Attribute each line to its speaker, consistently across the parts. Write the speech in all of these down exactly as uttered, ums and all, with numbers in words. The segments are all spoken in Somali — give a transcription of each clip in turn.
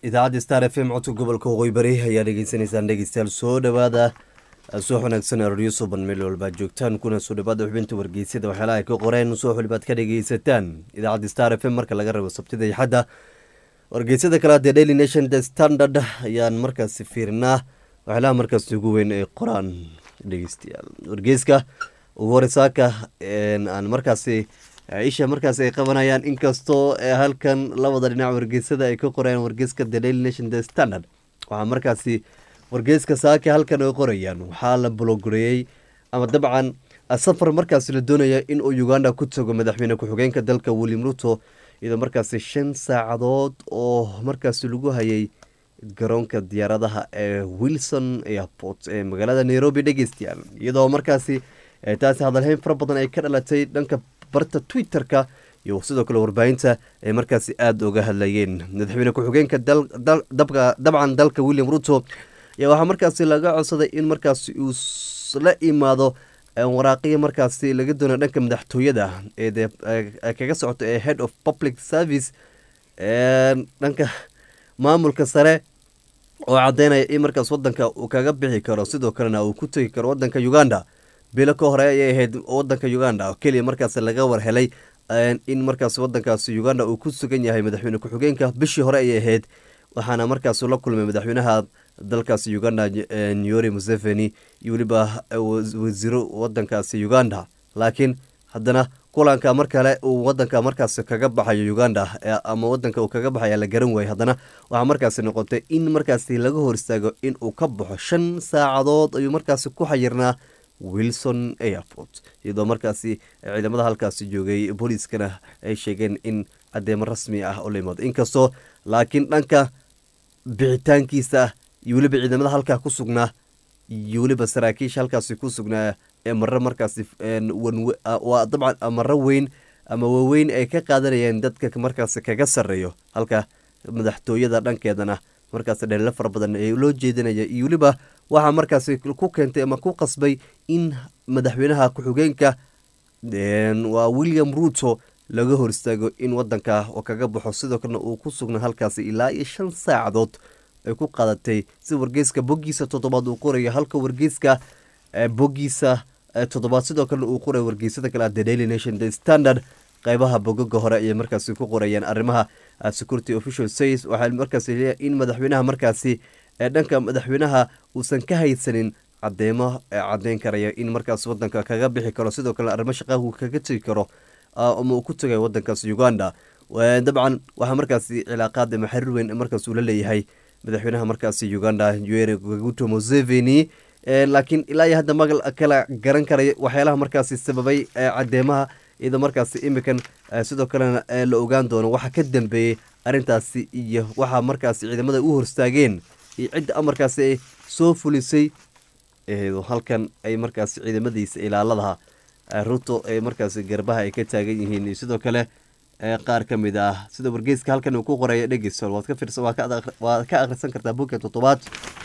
Speaker 1: idaacadda star f m codka gobolka waqooyi bari ayaa dhegeysanaysaan dhegeystayaal soo dhawaada soo wanaagsan radio suban meel walbaad joogtaan kuna soo dhawaada xubinta wargeysyada waxyaalaha ay ka qoreen soo xulbaad ka dhegeysataan idaacadda star f m marka laga rabo sabtida iyo xadda wargeysyada kale hadee daily nation the standard ayaan markaasi fiirinaa waxyaalaha markaasi ugu weyn ee qoraan dhegeystayaal wargeyska ugu horesaaka aan markaasi isha markaas ay qabanayaan inkastoo halkan labada dhinac wargeysyada ay ka qorayaan wargeyska the daily nation the standard waxaa markaasi wargeyska saaka halkan ay qorayaan waxaa la bologoreeyey ama dabcan safar markaasi la doonaya in uu uganda ku tago madaxweyne ku-xigeenka dalka william ruto iyadoo markaasi shan saacadood oo markaasi lagu hayay garoonka diyaaradaha ee wilson airport ee magaalada nairobi dhegeystayaal iyadoo markaasi taasi hadalhayn fara badan ay ka dhalatay dhanka barta twitter-ka iyo sidoo kale warbaahinta ay markaasi aada uga hadlayeen madaxweyne ku-xigeenka dabcan dalka william ruto ayaa waxaa markaasi laga codsaday in markaasi uu la imaado waraaqiya markaasi laga doona dhanka madaxtooyada ee kaga socoto ee head of public service dhanka maamulka sare oo cadeynaya in markaas wadanka uu kaga bixi karo sidoo kalena uu ku tegi karo wadanka uganda bilo ka hore ayay ahayd wadanka uganda keliya markaas laga warhelay in markaas wadankaasi uganda uu ku sugan yahay madaxweyne ku-xigeenka bishii hore ayay ahayd waxaana markaas la kulmay madaxweynaha dalkaasi uganda yoweri museveni iyo weliba wasiiro wadankaasi uganda laakiin haddana kulanka mar kale uu wadanka markaas kaga baxayo uganda ama wadanka uu kaga baxaya la garan waayey haddana waxaa markaasi noqotay in markaasi laga hor istaago in uu ka baxo shan saacadood ayuu markaasi ku xayirnaa wilson airport iyadoo markaasi ciidamada halkaasi joogay booliiskana ay sheegeen in cadeemo rasmi ah oo la imaado inkastoo laakiin dhanka bixitaankiisa iyo weliba ciidamada halkaa ku sugnaa iyo weliba saraakiisha halkaasi ku sugnaa ee maro markaasi waa dabcan maro weyn ama waaweyn ay ka qaadanayeen dadka markaasi kaga sarreeyo halka madaxtooyada dhankeedana markaas dheelo fara badan ee loo jeedinaya iyo weliba waxaa markaasi ku keentay ama ku qasbay in madaxweynaha ku-xigeenka waa william ruto laga hor istaago in wadanka oo kaga baxo sidoo kalena uu ku sugnaa halkaasi ilaa iyo shan saacadood ay ku qaadatay si wargeyska boggiisa toddobaad uu qorayo halka wargeyska boggiisa toddobaad sidoo kalena uu qorayo wargeysada kale the daily nation the standard qaybaha bogoga hore ayay markaasi ku qorayaan arrimaha security official says waxaa markaasi leeyahay in madaxweynaha markaasi ee dhanka madaxweynaha uusan ka haysanin cadeemo cadeyn karaya in markaas wadanka kaga bixi karo sidoo kale arrimo shaqaha uu kaga tegi karo ama uu ku tagayo wadankaas uganda dabcan waxaa markaasi cilaaqaad ama xiriir weyn markaas uu la leeyahay madaxweynaha markaasi uganda yoweri kaguto museveni laakiin ilaa iyo hadda magal kala garan karaya waxyaalaha markaasi sababay cadeemaha iyadoo markaasi imikan sidoo kalena la ogaan doono waxa ka dambeeyey arrintaasi iyo waxaa markaasi ciidamada u horstaageen iyo cidda amarkaasi ay soo fulisay halkan ay markaasi ciidamadiisa ilaaladaha ruto ee markaasi garbaha ay ka taagan yihiin iyo sidoo kale qaar ka mid ah sida wargeyska halkan uu ku qoraya dhegeyso waad ka fiirsan waad ka akhrisan kartaa buugga toddobaad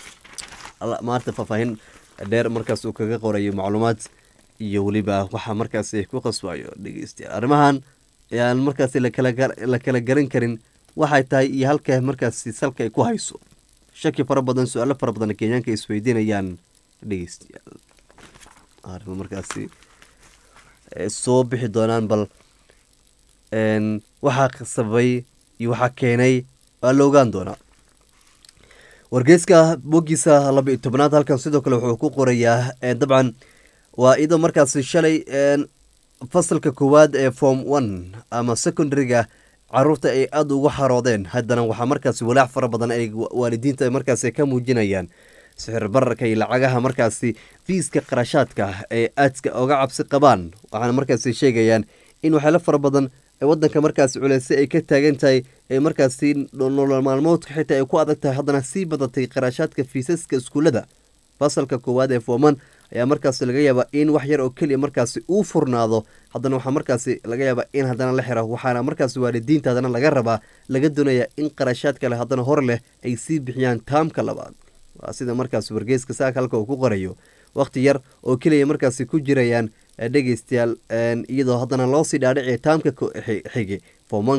Speaker 1: maanta faahfaahin dheer markaas uu kaga qorayo macluumaad iyo weliba waxaa markaasi ku qasbayo dhegeystayaal arrimahan ayaan markaasi la kala garan karin waxay tahay iyo halka markaasi salka ay ku hayso shaki fara badan su-aalo fara badan kenyaanka isweydiinayaan dhegeystayaal arrimo markaasi soo bixi doonaan bal waxaa sababay iyo waxaa keenay waa la ogaan doonaa wargeyska boggiisa laba iyo tobnaad halkan sidoo kale wuxuu ku qorayaa dabcan waa iyadoo markaasi shalay fasalka koowaad ee form one ama secondaryga caruurta ay aada ugu xaroodeen haddana waxaa markaasi walaac fara badan ay waalidiinta markaasi ka muujinayaan sixir bararka iyo lacagaha markaasi fiiska qarashaadka ay aadka oga cabsi qabaan waxaana markaasi sheegayaan in waxyaalo fara badan ee wadanka markaasi culeyse ay ka taagan tahay ee markaasi nolol maalmoodka xitaa ay ku adag tahay haddana sii badatay qarashaadka fiisaska iskuullada fasalka koowaad ee forman ayaa markaasi laga yaabaa in wax yar oo keliya markaasi uu furnaado haddana waxaa markaasi laga yaabaa in haddana la xiro waxaana markaasi waalidiinta haddana laga rabaa laga doonaya in qarashaad kale haddana hor leh ay sii bixiyaan taamka labaad waa sida markaasi wargeyska saaka halka uu ku qorayo waqti yar oo keliya markaasi ku jirayaan dhegeystayaal iyadoo haddana loosii dhaadhiciya taamka xige formanka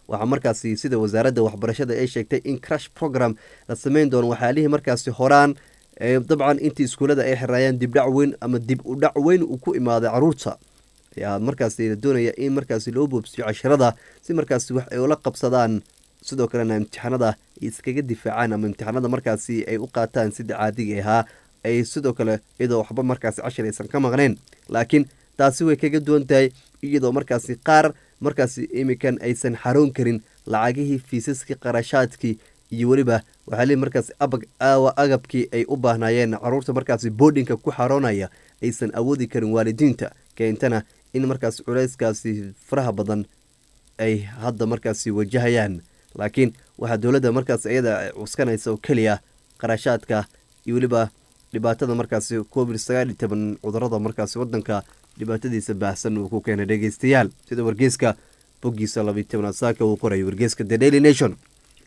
Speaker 1: waxaa markaasi sida wasaaradda waxbarashada ay sheegtay in crash program la sameyn doono waxyaalihii markaasi horaan dabcan intii iskuullada ay xiraayaan dibdhac weyn ama dib u dhac weyn uu ku imaaday caruurta ayaa markaasi la doonaya in markaasi loo boobsiyo casharada si markaasi wax ay ula qabsadaan sidoo kalena imtixaanada ay iskaga difaacaan ama imtixaanada markaasi ay u qaataan sida caadiga ahaa ay sidoo kale iyadoo waxba markaasi cashar aysan ka maqnayn laakiin taasi way kaga duwan tahay iyadoo markaasi qaar markaasi imikan aysan xaroon karin lacagihii fiisaskii qarashaadkii iyo weliba waxaali markaasi aawa agabkii ay u baahnaayeen caruurta markaasi boodhinka ku xaroonaya aysan awoodi karin waalidiinta keentana in markaasi culayskaasi faraha badan ay hadda markaasi wajahayaan laakiin waxaa dowladda markaas iyada cuskanaysa oo keliya qarashaadka iyo weliba dhibaatada markaasi covid sagaal iyo toban cudurada markaasi wadanka dhibaatadiisa baahsan uu ku keenay dhegeystayaal sida wargeyska boggiisa labiyi tobanaad saaka uu qoray wargeyska the daily nation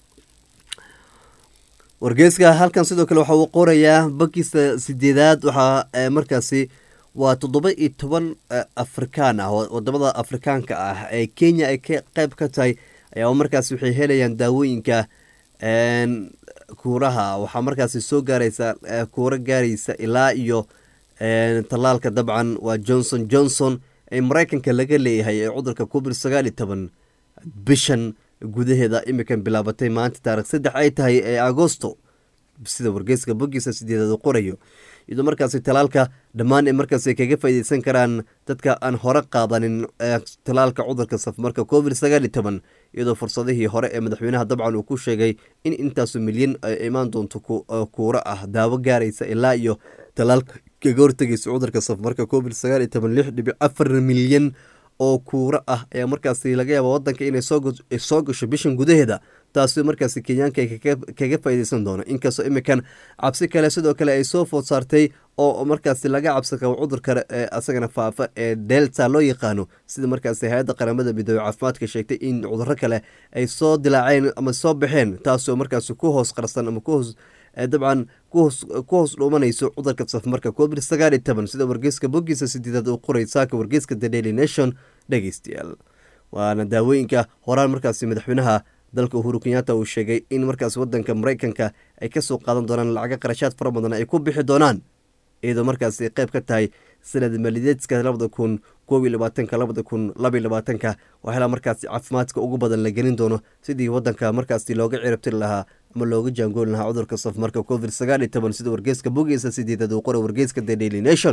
Speaker 1: wargeyska halkan sidoo kale waxa uu qorayaa boggiisa sideedaad waxaa markaasi waa toddoba iyo toban afrikaan ah wadamada afrikaanka ah ee kenya ay ka qayb ka tahay ayaa markaasi waxay helayaan daawooyinka kuuraha waxaa markaasi soo gaaraysa kuura gaaraysa ilaa iyo tallaalka dabcan waa johnson johnson ee maraykanka laga leeyahay ee cudurka covid sagaal iyo toban bishan gudaheeda imikan bilaabatay maanta taarikh saddex ay tahay ee agosto sida wargeyska boggiisa sideedaad uu qorayo iyadoo markaasi talaalka dhammaan ay markaasi kaga faa'iideysan karaan dadka aan hore qaadanin talaalka cudurka safmarka covid sagaal iyo toban iyadoo fursadihii hore ee madaxweynaha dabcan uu ku sheegay in intaasu milyan ay imaan doonto kuura ah daawo gaaraysa ilaa iyo talaalka kaga hortegaysa cudurka safmarka covid sagaal iyo toban lix dhibic afar milyan oo kuura ah ayaa markaasi laga yaaba wadanka inay soo gasho bishan gudaheeda taasi markaasi kenyaanka kaga faa'iideysan doono inkastoo imikan cabsi kale sidoo kale ay soo food saartay oo markaasi laga cabsi qabo cudurka asagana faafa ee delta loo yaqaano sida markaasi hay-adda qaramada midoobe caafimaadka sheegtay in cuduro kale ay soo dilaaceen ama soo baxeen taasoo markaasi ku hoos qarsan ama kuhoos dabcan ku hoos dhuumanayso cudurka safmarka covid sagaal iyo toban sida wargeyska boggiisa sideedaad uu qoray saaka wargeyska the daily nation dhegeystayaal waana daawooyinka horaan markaasi madaxweynaha dalka uhuru kenyatta uu sheegay in markaas wadanka maraykanka ay kasoo qaadan doonaan lacaga qarashaad fara badan ay ku bixi doonaan iyadoo markaasi qayb ka tahay sanad maaliyadeedka labada kun koob iyo labaatanka labada kun labaiyo labaatanka waxyaala markaasi caafimaadka ugu badan la gelin doono sidii wadanka markaasi looga ciribtiri lahaa ama looga jaangooli lahaa cudurka safmarka covid sagaal iyo toban sida wargeyska bogiisa sideedaad uu qoray wargeyska the daily nation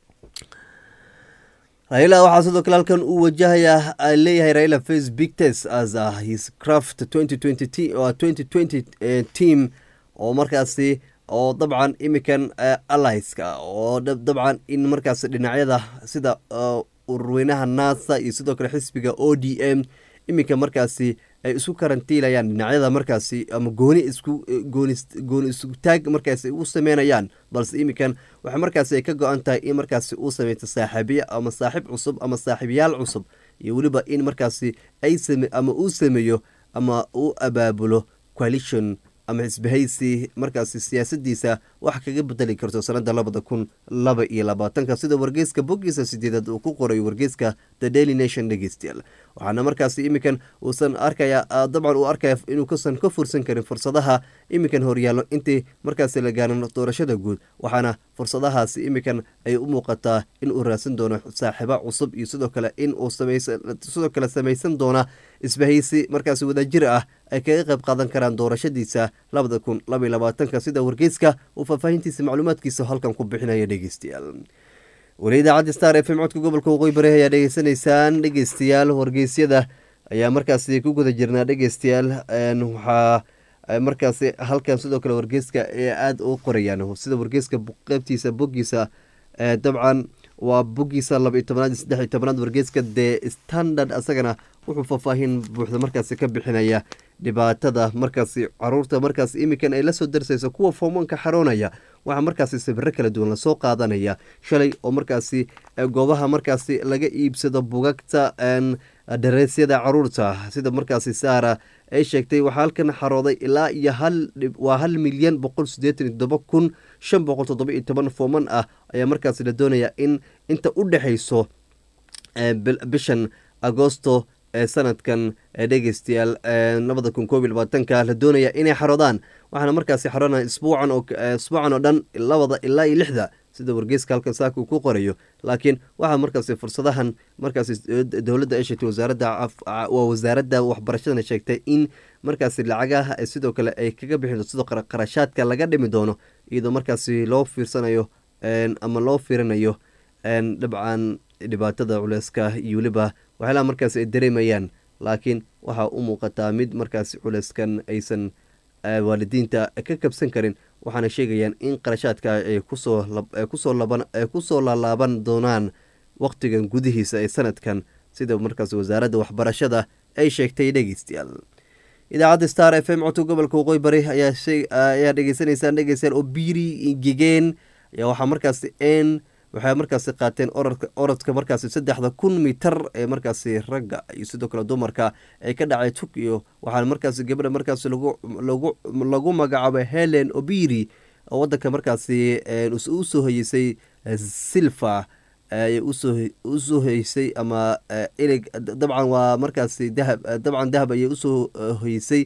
Speaker 1: raila waxaa sidoo kale halkan uu wajahayaa leeyahay raila face big test as a his craft twenty twenty twenty twenty team oo markaasi oo dabcan imikan alliska oo dabcan in markaasi dhinacyada sida ururweynaha nasa iyo sidoo kale xisbiga o d m iminka markaasi ay isku karantiilayaan dhinacyada markaasi ama gooni isku gooni gooni isku taag markaasi u sameynayaan balse iminkan waxa markaasi ay ka go-an tahay in markaasi uu sameeyo saaxiibiye ama saaxiib cusub ama saaxiibayaal cusub iyo weliba in markaasi ay same ama uu sameeyo ama uu abaabulo coalition ama xisbahaysi markaasi siyaasadiisa wax kaga bedeli karto sanada labada kun laba iyo labaatanka sida wargeyska boggiisa sideedaad uu ku qoray wargeyska the daily nation dhegeystayaal waxaana markaasi iminkan uusan arkaya dabcan uu arkaya inuu kasan ka fursan karin fursadaha iminkan horyaallo intii markaasi la gaaran doorashada guud waxaana fursadahaasi iminkan ay u muuqataa in uu raadsan doono saaxiibo cusub iyo sidoo kale in uu samaysan sidoo kale samaysan doona isbahaysi markaasi wadajir ah ay kaga qayb qaadan karaan doorashadiisa labada kun laba iyo labaatanka sida wargeyska uu faahfaahintiisa macluumaadkiisa halkan ku bixinaya dhegeystayaal weli idaacadda star f m codka gobolka waqooyi bari ayaa dhegeysanaysaan dhegeystayaal wargeysyada ayaa markaasi ku guda jirnaa dhegeystayaal waxaa markaasi halkan sidoo kale wargeyska ee aada u qorayaan sida wargeyska qeybtiisa boggiisa dabcan waa boggiisa laba iyo tobanaad iyo saddex iyo tobanaad wargeyska the standard asagana wuxuu faahfaahin buuxda markaasi ka bixinaya dhibaatada markaasi caruurta markaas iminkan ay lasoo darsayso kuwa foomanka xaroonaya waxaa markaasi sawiro kala duwan lasoo qaadanaya shalay oo markaasi goobaha markaasi laga iibsado bugagta dareesyada caruurta sida markaasi saara ay sheegtay waxaa halkan xarooday ilaa iyo hal waa hal milyan boqol sideetan iyo todoba kun shan boqol toddoba iyo toban fooman ah ayaa markaasi la doonaya in inta u dhexayso bishan agosto ee sanadkan dhegeystayaal labada kun koob iyo labaatanka la doonaya inay xaroodaan waxaana markaasi xaroonaya isbuucan oo isbuucan oo dhan labada ilaa iyo lixda sida wargeyska halkan saaka uu ku qorayo laakiin waxaa markaasi fursadahan markaasi dowladda ay sheegtay wasaaradda waa wasaaradda waxbarashadana sheegtay in markaasi lacagaha sidoo kale ay kaga bixin sidoo kale qarashaadka laga dhimi doono iyadoo markaasi loo fiirsanayo ama loo fiirinayo dabcan dhibaatada culeyska iyo weliba waxyaalaha markaasi ay dareemayaan laakiin waxaa u muuqataa mid markaasi culeyskan aysan waalidiinta ka kabsan karin waxaana sheegayaan in qarashaadka ay kusoo kusoo laban ay kusoo laalaaban doonaan waqtigan gudihiisa ee sanadkan sida markaas wasaaradda waxbarashada ay sheegtay dhegeystayaal idaacadda star f m codka gobolka waqooyi bari ayaa ayaa dhegeysanaysaan dhegeystayaal oo biiri gegeen ayaa waxaa markaasi n waxay markaasi qaateen orodka orodka markaasi saddexda kun mitar ee markaasi ragga iyo sidoo kale dumarka ay ka dhacay Tokyo waxaana markaasi gabadha markaasi lagu lagu lagu magacaabay Helen Obiri oo wadanka markaasi u soo haysay silfa ay u soo u soo haysay ama ilig dabcan waa markaasi dahab dabcan dahab ay u soo haysay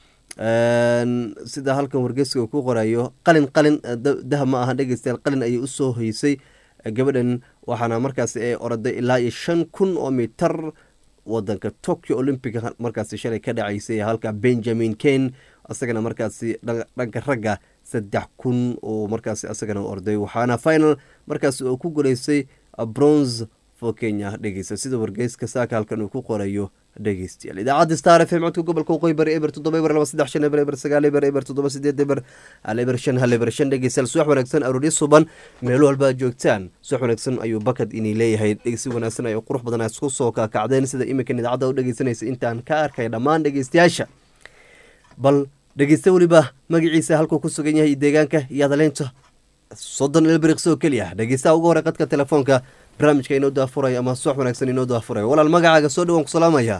Speaker 1: sida halkan wargeyska ku qorayo qalin qalin dahab ma aha dhageystayaal qalin ay u soo haysay gabadhan waxaana markaasi ay oraday ilaa iyo shan kun oo mitar wadanka Tokyo Olympic markaasi shalay ka dhacaysay halka Benjamin Ken asagana markaasi dhanka ragga saddex kun oo markaasi asagana orday waxaana final markaasi uu ku guuleystay bronze for Kenya dhageysta sida wargeyska saaka halkan uu ku qorayo dhegeystayaal idaacadda star f m codka gobolka waqooyi bari eber toddoba eber laba saddex shan eber eber sagaal eber eber toddoba sideed eber hal eber shan hal eber shan dhegeystayaal subax wanaagsan arooryo suban meel walba joogtaan subax wanaagsan ayuu bakad inay leeyahay dhegeysi wanaagsan ay qurux badan isku soo kaakacdeen sida iminkan idaacadda u dhegeysanaysa intaan ka arkay dhammaan dhegeystayaasha bal dhegeysta weliba magaciisa halkuu ku sugan yahay deegaanka iyo adaleynta soddon ilbiriqsi oo keliya dhegeystaha ugu hore qadka telefoonka barnaamijka inoo daafuray ama subax wanaagsan inoo daafuray walaal magacaaga soo dhawaan ku salaamaya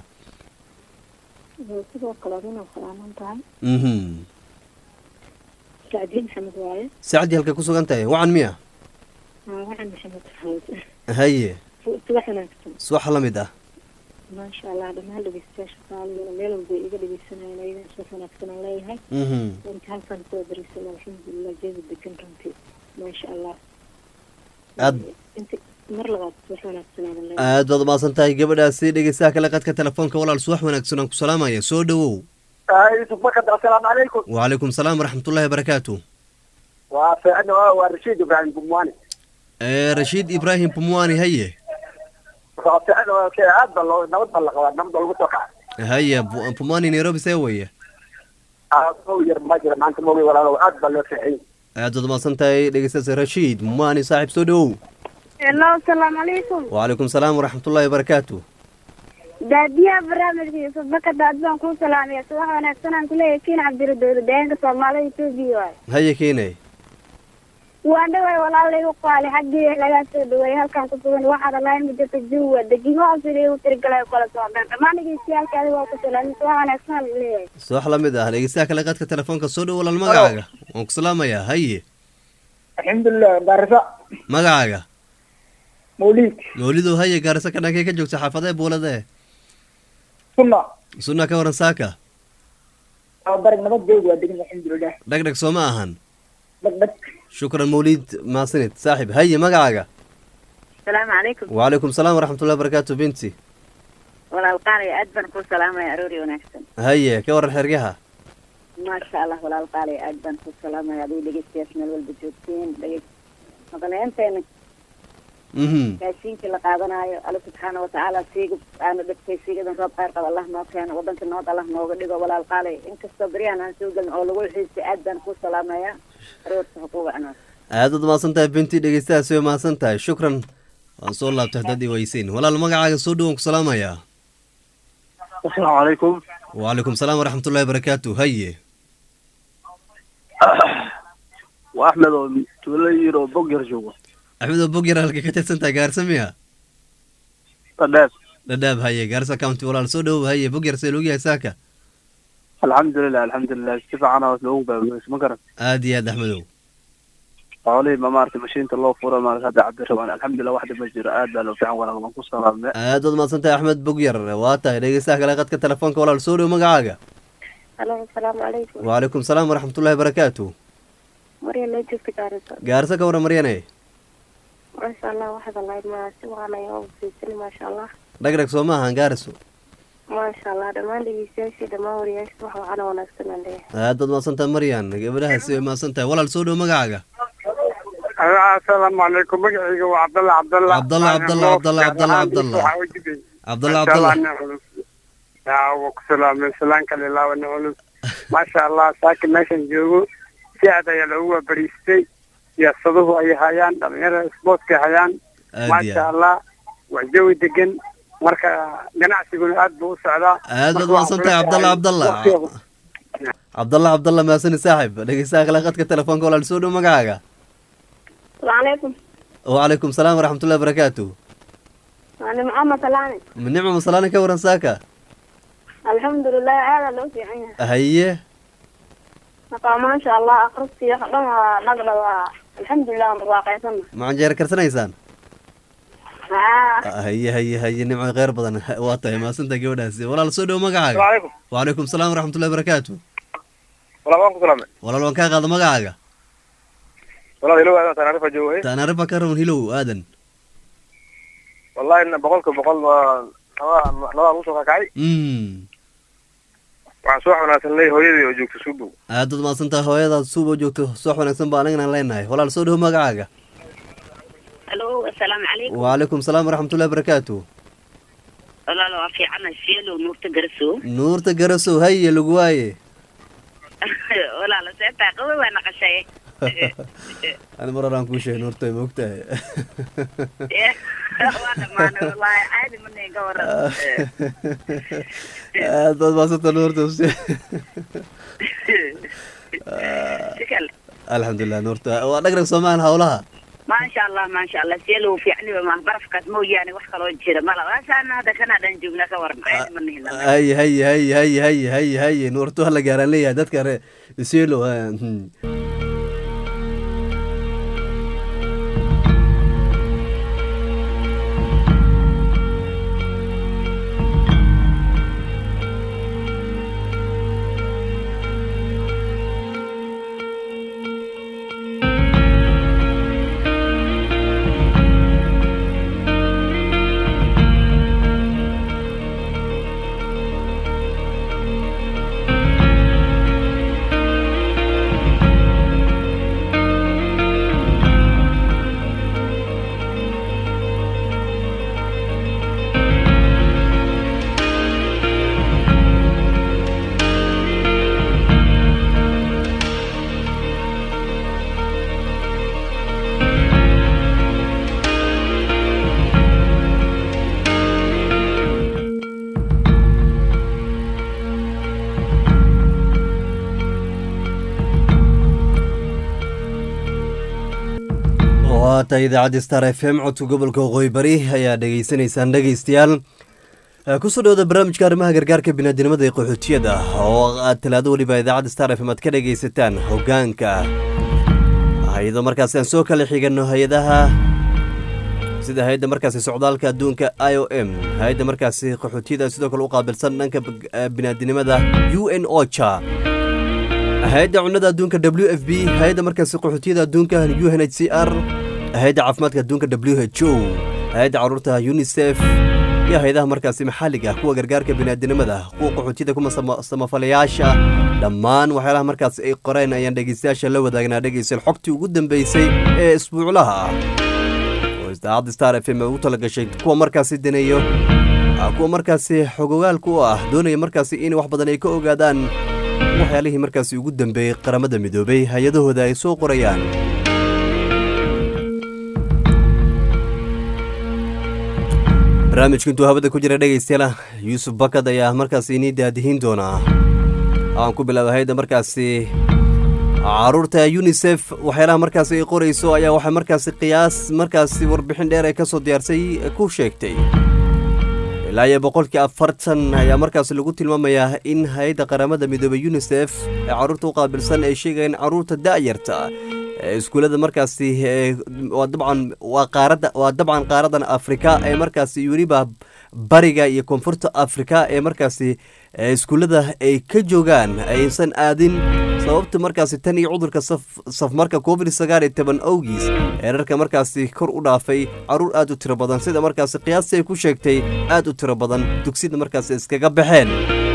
Speaker 2: sidoo kale adina salaaman tahay
Speaker 1: mhm
Speaker 2: Saacid Maxamed waaye
Speaker 1: Saacid halka ku sugan tahay wacan miya
Speaker 2: wacan Maxamed Maxamed
Speaker 1: haye
Speaker 2: subax wanaagsan
Speaker 1: subax la mid ah
Speaker 2: ma sha Allah dhammaan dhageystayaasha qaaliga meel walba iga dhageysanayaan subax wanaagsan leeyahay
Speaker 1: mhm
Speaker 2: inta halkan soo barisan alxamdulillah jeeda degan runtii ma sha Allah
Speaker 1: aad
Speaker 2: mar labaad subax wanaagsan leeyahay
Speaker 1: aad baad maasan tahay gabadhaasi dhegeystaha kale qadka telefoonka walaal subax wanaagsan aan ku salaamaya soo dhawow
Speaker 3: يوسف بكر السلام عليكم.
Speaker 1: وعليكم السلام ورحمة الله وبركاته.
Speaker 3: وفعنا ورشيد إبراهيم بمواني.
Speaker 1: إيه رشيد إبراهيم بمواني هي.
Speaker 3: فعنا كعاد الله نود الله قواد نمد الله توقع.
Speaker 1: هي بمواني نيروبي سوية.
Speaker 3: أو يرمجر ما أنت موي ولا لو عاد الله في
Speaker 1: عاد ما سنتي لقيت رشيد بمواني صاحب سودو.
Speaker 2: الله السلام عليكم.
Speaker 1: وعليكم السلام ورحمة الله وبركاته.
Speaker 2: داديا برامج يوسف بكر دادان كو سلام يا سواء انا سنان كله كين عبد الدور دين Soomaaliya توبي واي
Speaker 1: هي كيني
Speaker 2: waan dhaway walaalay qaali xaqii laga soo dhaway halkan ku sugan waxa la mid ah jiwa dejigo asii uu tirgalay kala soo dhan dhamaanigeysiyaashaadi waa ku salaamay soo wanaagsan leeyahay
Speaker 1: soo la mid ah dhegeystaha kale qadka telefoonka soo dhaw walaal magacaaga waan ku salaamayaa haye
Speaker 3: alxamdulillah barasa
Speaker 1: magacaaga
Speaker 3: mawlid
Speaker 1: mawlido haye gaarisa ka dhankay ka joogta xaafadee buulade
Speaker 3: sunna
Speaker 1: sunna ka waran saaka
Speaker 3: barag nabad joog waa degan alxamdulillah
Speaker 1: dhagdhag soo ma ahan
Speaker 3: dhagdhag
Speaker 1: شكرا موليد ما سنت صاحب هيا مقعقة
Speaker 2: السلام عليكم
Speaker 1: وعليكم السلام ورحمة الله وبركاته بنتي
Speaker 2: ولا القاري أدبن كل سلام يا أروري ونحسن
Speaker 1: هيا كور الحرقها
Speaker 2: ما شاء الله ولا القاري أدبن كل سلام يا أبي لقيت ياسمين والبجوتين لقيت مثلا أنت إنك
Speaker 1: اها
Speaker 2: كاشين كلا قادنا الله سبحانه وتعالى سيق أنا بكتي سيق إذا رب قارق الله ما كان وضنك النوط الله ما وقدق ولا القاري إنك استبريان هنسوق الأولوال حيث أدبن كل سلام يا
Speaker 1: aad ad maasantahay binti dhegeystahaas way maasantahay shukran waan soo laabtay haddadii weysiin walaal magacaaga soo dhawan ku salaamayaa
Speaker 3: asalaamu calaykum
Speaker 1: wacalaykum salaam waraxmatullahi wabarakaatu haye
Speaker 3: waa axmed oo tuulo yar oo bogyar joogo
Speaker 1: axmed oo bogyar halka ka tirsantahay gaarisa miya
Speaker 3: dhadhaab
Speaker 1: dhadhaab haye gaarisa county walaal soo dhawow haye bogyar see loogu yahay saaka
Speaker 3: alxamdulilah alxamdulilah si fiican oo loogu baabiyo ma garan
Speaker 1: aad iyo aad axmedow
Speaker 3: xoolihii ma maaragtay mashiinta loo furo maaragtay hadda cabdi rabaan alxamdulilah waxda ma jiro aad baa loo fiican walaal waan ku salaamay
Speaker 1: aad baad mahadsantahay axmed bugyar waa tahay dhegeystaha kale qadka telefoonka walaal soo dhow magacaaga
Speaker 2: halo asalaamu calaykum
Speaker 1: wacalaykum salaam waraxmatullahi barakaatu
Speaker 2: maryan loo joogta gaarisa
Speaker 1: gaarisa ka waran maryane
Speaker 2: maasha allah waxaad lahayd ma si waanaya oo fiisan maasha allah
Speaker 1: dhagdhag soo maahan gaariso
Speaker 2: maasha allah dhammaan dhegeystayaashii dhammaan wariyaasha wax waxaana wanaagsan aan leeyahay
Speaker 1: aad baad mahadsantahay maryan gabadhahaasi way mahadsantahay walaal soo dhow magacaaga
Speaker 3: asalaamu calaykum magacayga waa cabdalla cabdalla
Speaker 1: cabdalla cabdalla cabdalla cabdalla cabdalla cabdalla cabdalla
Speaker 3: yaa waa ku salaamay salaanka lilaawana culus maasha allah saaki meeshan joogo si aad ayaa loogu waabariistay siyaasaduhu ay hayaan dhalinyarada isboortka hayaan maasha allah waa jawi degan marka ganacsiguna aad buu u socdaa
Speaker 1: aad baad mahadsantahay cabdalla cabdalla cabdalla cabdalla maasani saaxib dhegeystaha kale qadka telefoonka walaal soo dhow magacaaga
Speaker 2: وعليكم
Speaker 1: وعليكم السلام ورحمة الله وبركاته
Speaker 2: أنا محمد سلاني
Speaker 1: من نعمة مصلاني كورن ساكا
Speaker 2: الحمد لله هذا لو في عينها
Speaker 1: هيه
Speaker 2: ما شاء الله أخرجت يا خدمها نقلة الحمد لله مراقع سنة
Speaker 1: ما عن جير كرسنا إنسان
Speaker 2: آه
Speaker 1: هيه هيه هيه نعمة غير بدن واطي ما سنت جودا سي ولا السودو مقعد
Speaker 3: وعليكم
Speaker 1: وعليكم السلام ورحمة الله وبركاته
Speaker 3: ولا ما كنت سلامي
Speaker 1: ولا لو كان هذا مقعد
Speaker 3: والله لو أنا تعرف جوي
Speaker 1: تعرف كرم هلو آدن
Speaker 3: والله إن بقولك بقول ما ما ما موسى كعي
Speaker 1: امم
Speaker 3: وعسوح وناس اللي هو يدي وجوك تسوبه
Speaker 1: هذا ما سنت هو هذا سوب وجوك صح ونحسن بالنا لنا ولا السودو مقعد
Speaker 2: ألو السلام عليكم
Speaker 1: وعليكم السلام ورحمة الله وبركاته
Speaker 2: والله لو في عنا سيلو نور تجرسو
Speaker 1: نور تجرسو هيا لقواي
Speaker 2: ولا لا سيتا قوي وانا قشاي
Speaker 1: أنا مرة رانكو شيء نورتي موقتها
Speaker 2: وانا ما أنا والله عادي مني قورة
Speaker 1: هذا ما صرت نورتي
Speaker 2: شكل
Speaker 1: الحمد لله نورتي ونقرأ سمان هولها
Speaker 2: ما شاء الله ما شاء الله سيلو في يعني ما بعرف كات مو يعني وح خلوا جيرة ما لا عشان هذا كنا دنجونا كور عادي مني هنا
Speaker 1: هاي هاي هاي هاي هاي هاي هاي نورتو هلا جارن لي هذا كره سيلو waata idaacadda star f m codka gobolka waqooyi bari ayaa dhegeysanaysaan dhegeystayaal kusoo dhawada barnaamijka arrimaha gargaarka binaadinimada ee qaxootiyada oo aad talaado weliba idaacadda star f m aad ka dhegeysataan hogaanka hay-ado markaasi aan soo kala xigano hay-adaha sida hay-adda markaasi socdaalka adduunka i o m hay-adda markaasi qaxootiyada sidoo kale u qaabilsan dhanka binaadinimada u n ocha hay-adda cunnada adduunka w f b hay-adda markaasi qaxootiyada adduunka u n h c r hay-adda caafimaadka adduunka w h o hay-adda caruurta unisef iyo hay-adaha markaasi maxalliga kuwa gargaarka binaadinimada kuwa qaxootiyada kuma samafalayaasha dhammaan waxyaalaha markaasi ay qoreen ayaan dhegeystayaasha la wadaagnaa dhegeystayaal xogtii ugu dambeysay ee isbuuclaha oo idaacadda star f m ugu talagashay kuwa markaasi daneeyo kuwa markaasi xogogaalka u ah doonaya markaasi in wax badan ay ka ogaadaan waxyaalihii markaasi ugu dambeeyey qaramada midoobay hay-adahooda ay soo qorayaan barnaamijka intuu hawada ku jira dhegeystayaal yuusuf bakad ayaa markaasi inii daadihiin doonaa aan ku bilaaba hay-adda markaasi caruurta unisef waxyaalaha markaasi ay qorayso ayaa waxay markaasi qiyaas markaasi warbixin dheer ay ka soo diyaarsay ku sheegtay ilaa iyo boqolkii afartan ayaa markaasi lagu tilmaamayaa in hay-adda qaramada midoobay unisef ee carruurta u qaabilsan ay sheegayeen carruurta da'yarta iskuulada markaasi waa dabcan waa qaarada waa dabcan qaaradan Afrika ee markaasi weliba bariga iyo koonfurta Afrika ee markaasi iskuulada ay ka joogaan aysan aadin sababta markaasi tan iyo cudurka safmarka covid sagaal iyo toban awgiis heerarka markaasi kor u dhaafay caruur aad u tiro badan sida markaasi qiyaastii ay ku sheegtay aad u tiro badan dugsiyada markaasi iskaga baxeen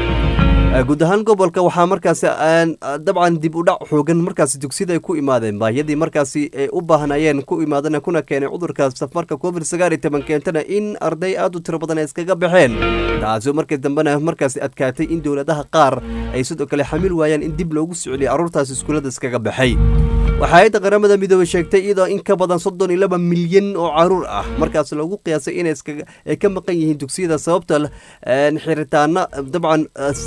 Speaker 1: guud ahaan gobolka waxaa markaasi dabcan dib u dhac xoogan markaasi dugsiyada ay ku imaadeen baahiyadii markaasi ay u baahnayeen ku imaadana kuna keenay cudurka safmarka covid sagaal iyo toban keentana in arday aad u tiro badan ay iskaga baxeen taasoo markii dambena markaasi adkaatay in dowladaha qaar ay sidoo kale xamil waayaan in dib loogu socoliyo caruurtaasi iskuulada iskaga baxay waxaa hay'adda qaramada midoobay sheegtay iyadoo in ka badan soddon iyo laba milyan oo caruur ah markaas lagu qiyaasay inay iskaga ay ka maqan yihiin dugsiyada sababta xiritaana dabcan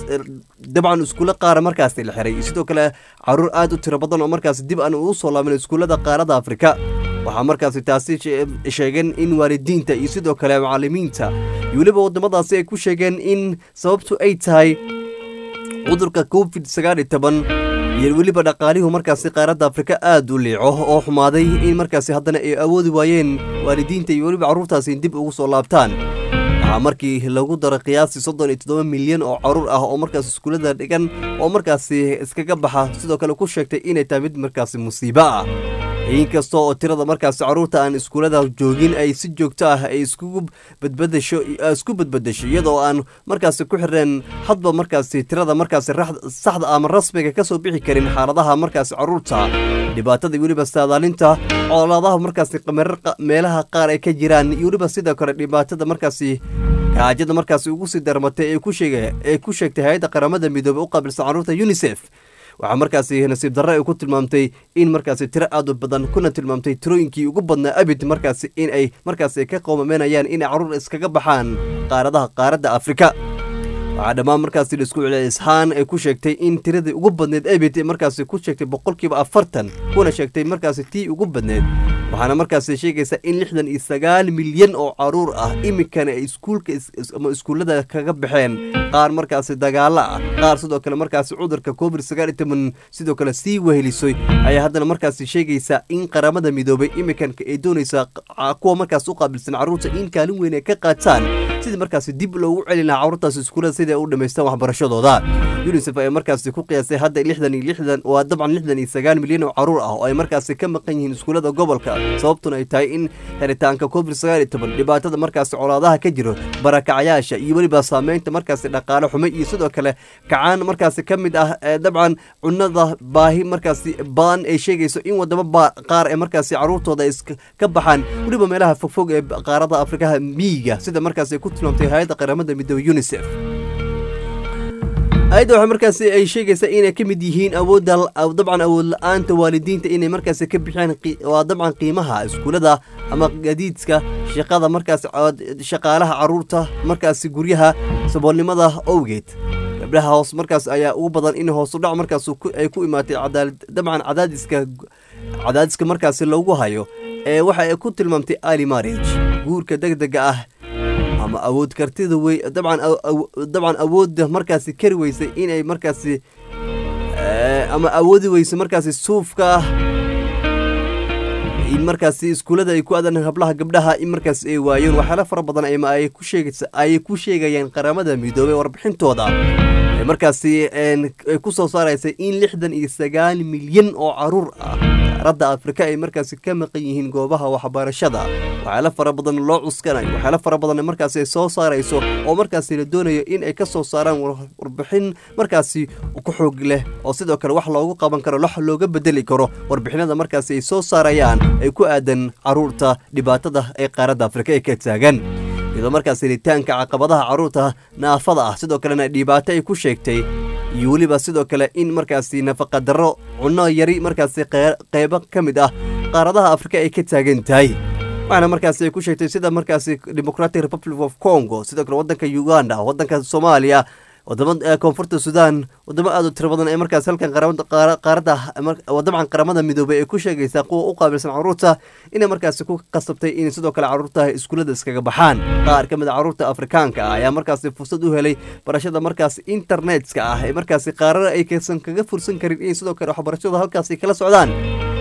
Speaker 1: dabcan iskuulo qaar markaas la xiray sidoo kale caruur aad u tiro badan oo markaas dib aan ugu soo laaban iskuulada qaarada Afrika waxaa markaasi taasi sheegeen in waalidiinta iyo sidoo kale macallimiinta iyo waliba wadamadaasi ay ku sheegeen in sababtu ay tahay cudurka covid sagaal iyo toban iyo waliba dhaqaalihu markaasi qaarada Afrika aad u liico oo xumaaday in markaasi haddana ay awoodi waayeen waalidiinta iyo waliba caruurtaasi dib ugu soo laabtaan markii lagu daro qiyaastii soddon iyo toddoba milyan oo caruur ah oo markaas iskuulada dhigan oo markaasi iskaga baxa sidoo kale ku sheegtay inay tahay mid markaasi musiibo ah inkastoo oo tirada markaasi caruurta aan iskuulada joogin ay si joogto ah ay iskugu badbadasho isku badbadasho iyadoo aan markaasi ku xireen hadba markaasi tirada markaasi saxda ama rasmiga ka soo bixi karin xaaladaha markaasi caruurta dhibaatada waliba saadaalinta colaadaha markaasi qamarar meelaha qaar ay ka jiraan iyo waliba sidoo kale dhibaatada markaasi kaajada markaasi ugu sii darmatay ee ku sheegay ee ku sheegtay hay'adda qaramada midoobay u qaabilsan caruurta UNICEF waxaa markaasi nasiib darro ay ku tilmaamtay in markaasi tiro aad u badan kuna tilmaamtay tirooyinkii ugu badnaa abid markaasi in ay markaasi ka qoomameynayaan inay caruur iskaga baxaan qaaradaha qaaradda Afrika waxaa dhammaan markaasi la isku celiyay ishaan ay ku sheegtay in tiradii ugu badneed abid markaasi ku sheegtay boqolkiiba afartan kuna sheegtay markaasi tii ugu badneed waxaana markaasi sheegaysa in lixdan iyo sagaal milyan oo caruur ah imikana ay iskuulka ama iskuulada kaga baxeen qaar markaasi dagaalo ah qaar sidoo kale markaasi cudurka covid sagaal iyo toban sidoo kale sii wehelisoy ayaa haddana markaasi sheegaysa in qaramada midoobay imikanka ay doonaysa kuwa markaas u qaabilsan caruurta in kaalin weyn ay ka qaataan sidii markaasi dib loogu celin lahaa caruurtaasi iskuulada sidii ay u dhamaystaan waxbarashadooda UNICEF ayaa markaasi ku qiyaasay hadda lixdan iyo lixdan waa dabcan lixdan iyo sagaal milyan oo caruur ah oo ay markaasi ka maqan yihiin iskuulada gobolka sababtuna ay tahay in xiritaanka covid sagaal iyo toban dhibaatada markaasi colaadaha ka jiro barakacayaasha iyo weliba saameynta markaasi dhaqaale xumo iyo sidoo kale kacaan markaasi ka mid ah dabcan cunada baahi markaasi badan ay sheegayso in wadamo qaar ee markaasi caruurtooda ka baxaan weliba meelaha fogfog ee qaarada Afrikaha miyiga sida markaasi ay ku tilmaamtay hay'adda qaramada midoobay UNICEF ayda waxa markaasi ay sheegaysaa inay ka mid yihiin awoodda dabcan awood la'aanta waalidiinta inay markaasi ka bixiyaan waa dabcan qiimaha iskuulada ama gadiidka shaqada markaasi shaqaalaha caruurta markaasi guryaha saboolnimada awgeed gabdhaha hoos markaas ayaa ugu badan in hoos u dhac markaas ay ku imaatay cadaalad dabcan cadaadiska cadaadiska markaasi loogu hayo ee waxa ay ku tilmaamtay early marriage guurka degdega ah ama awood kartida way dabcan dabcan awood markaasi kari weysay inay markaasi ama awoodi weysay markaasi suufka in markaasi iskuulada ay ku aadan hablaha gabdhaha in markaas ay waayeen waxyaalo fara badan ay ku sheegaysa ay ku sheegayaan qaramada midoobay warbixintooda markaasi ay ku soo saaraysay in lixdan iyo sagaal milyan oo caruur ah qaaradda Afrika ay markaasi ka maqan yihiin goobaha waxbarashada waxyaalo fara badan loo cuskanayo waxyaalo fara badan markaasi ay soo saarayso oo markaasi la doonayo in ay ka soo saaraan warbixin markaasi ku xoog leh oo sidoo kale wax loogu qaban karo wax looga bedeli karo warbixinada markaasi ay soo saarayaan ay ku aadan caruurta dhibaatada ee qaaradda Afrika ay ka taagan iyadoo markaasi helitaanka caqabadaha caruurta naafada ah sidoo kalena dhibaato ay ku sheegtay iyo weliba sidoo kale in markaasi nafaqa darro cunno yari markaasi qaybo ka mid ah qaaradaha Afrika ay ka taagan tahay waxaana markaasi ay ku sheegtay sida markaasi Democratic Republic of Congo sidoo kale waddanka Uganda waddanka Soomaaliya wadamada koonfurta Suudaan wadamo aad u tiro badan ee markaas halkan qaramada qaarada wadamada qaramada midoobay ay ku sheegaysaa kuwa u qaabilsan caruurta inay markaas ku qasabtay in sidoo kale caruurta iskuulada iskaga baxaan qaar ka mid ah caruurta Afrikaanka ah ayaa markaas fursad u helay barashada markaas internetka ah ee markaas qaarada ay kasan kaga fursan karin in sidoo kale waxbarashada halkaas kala socdaan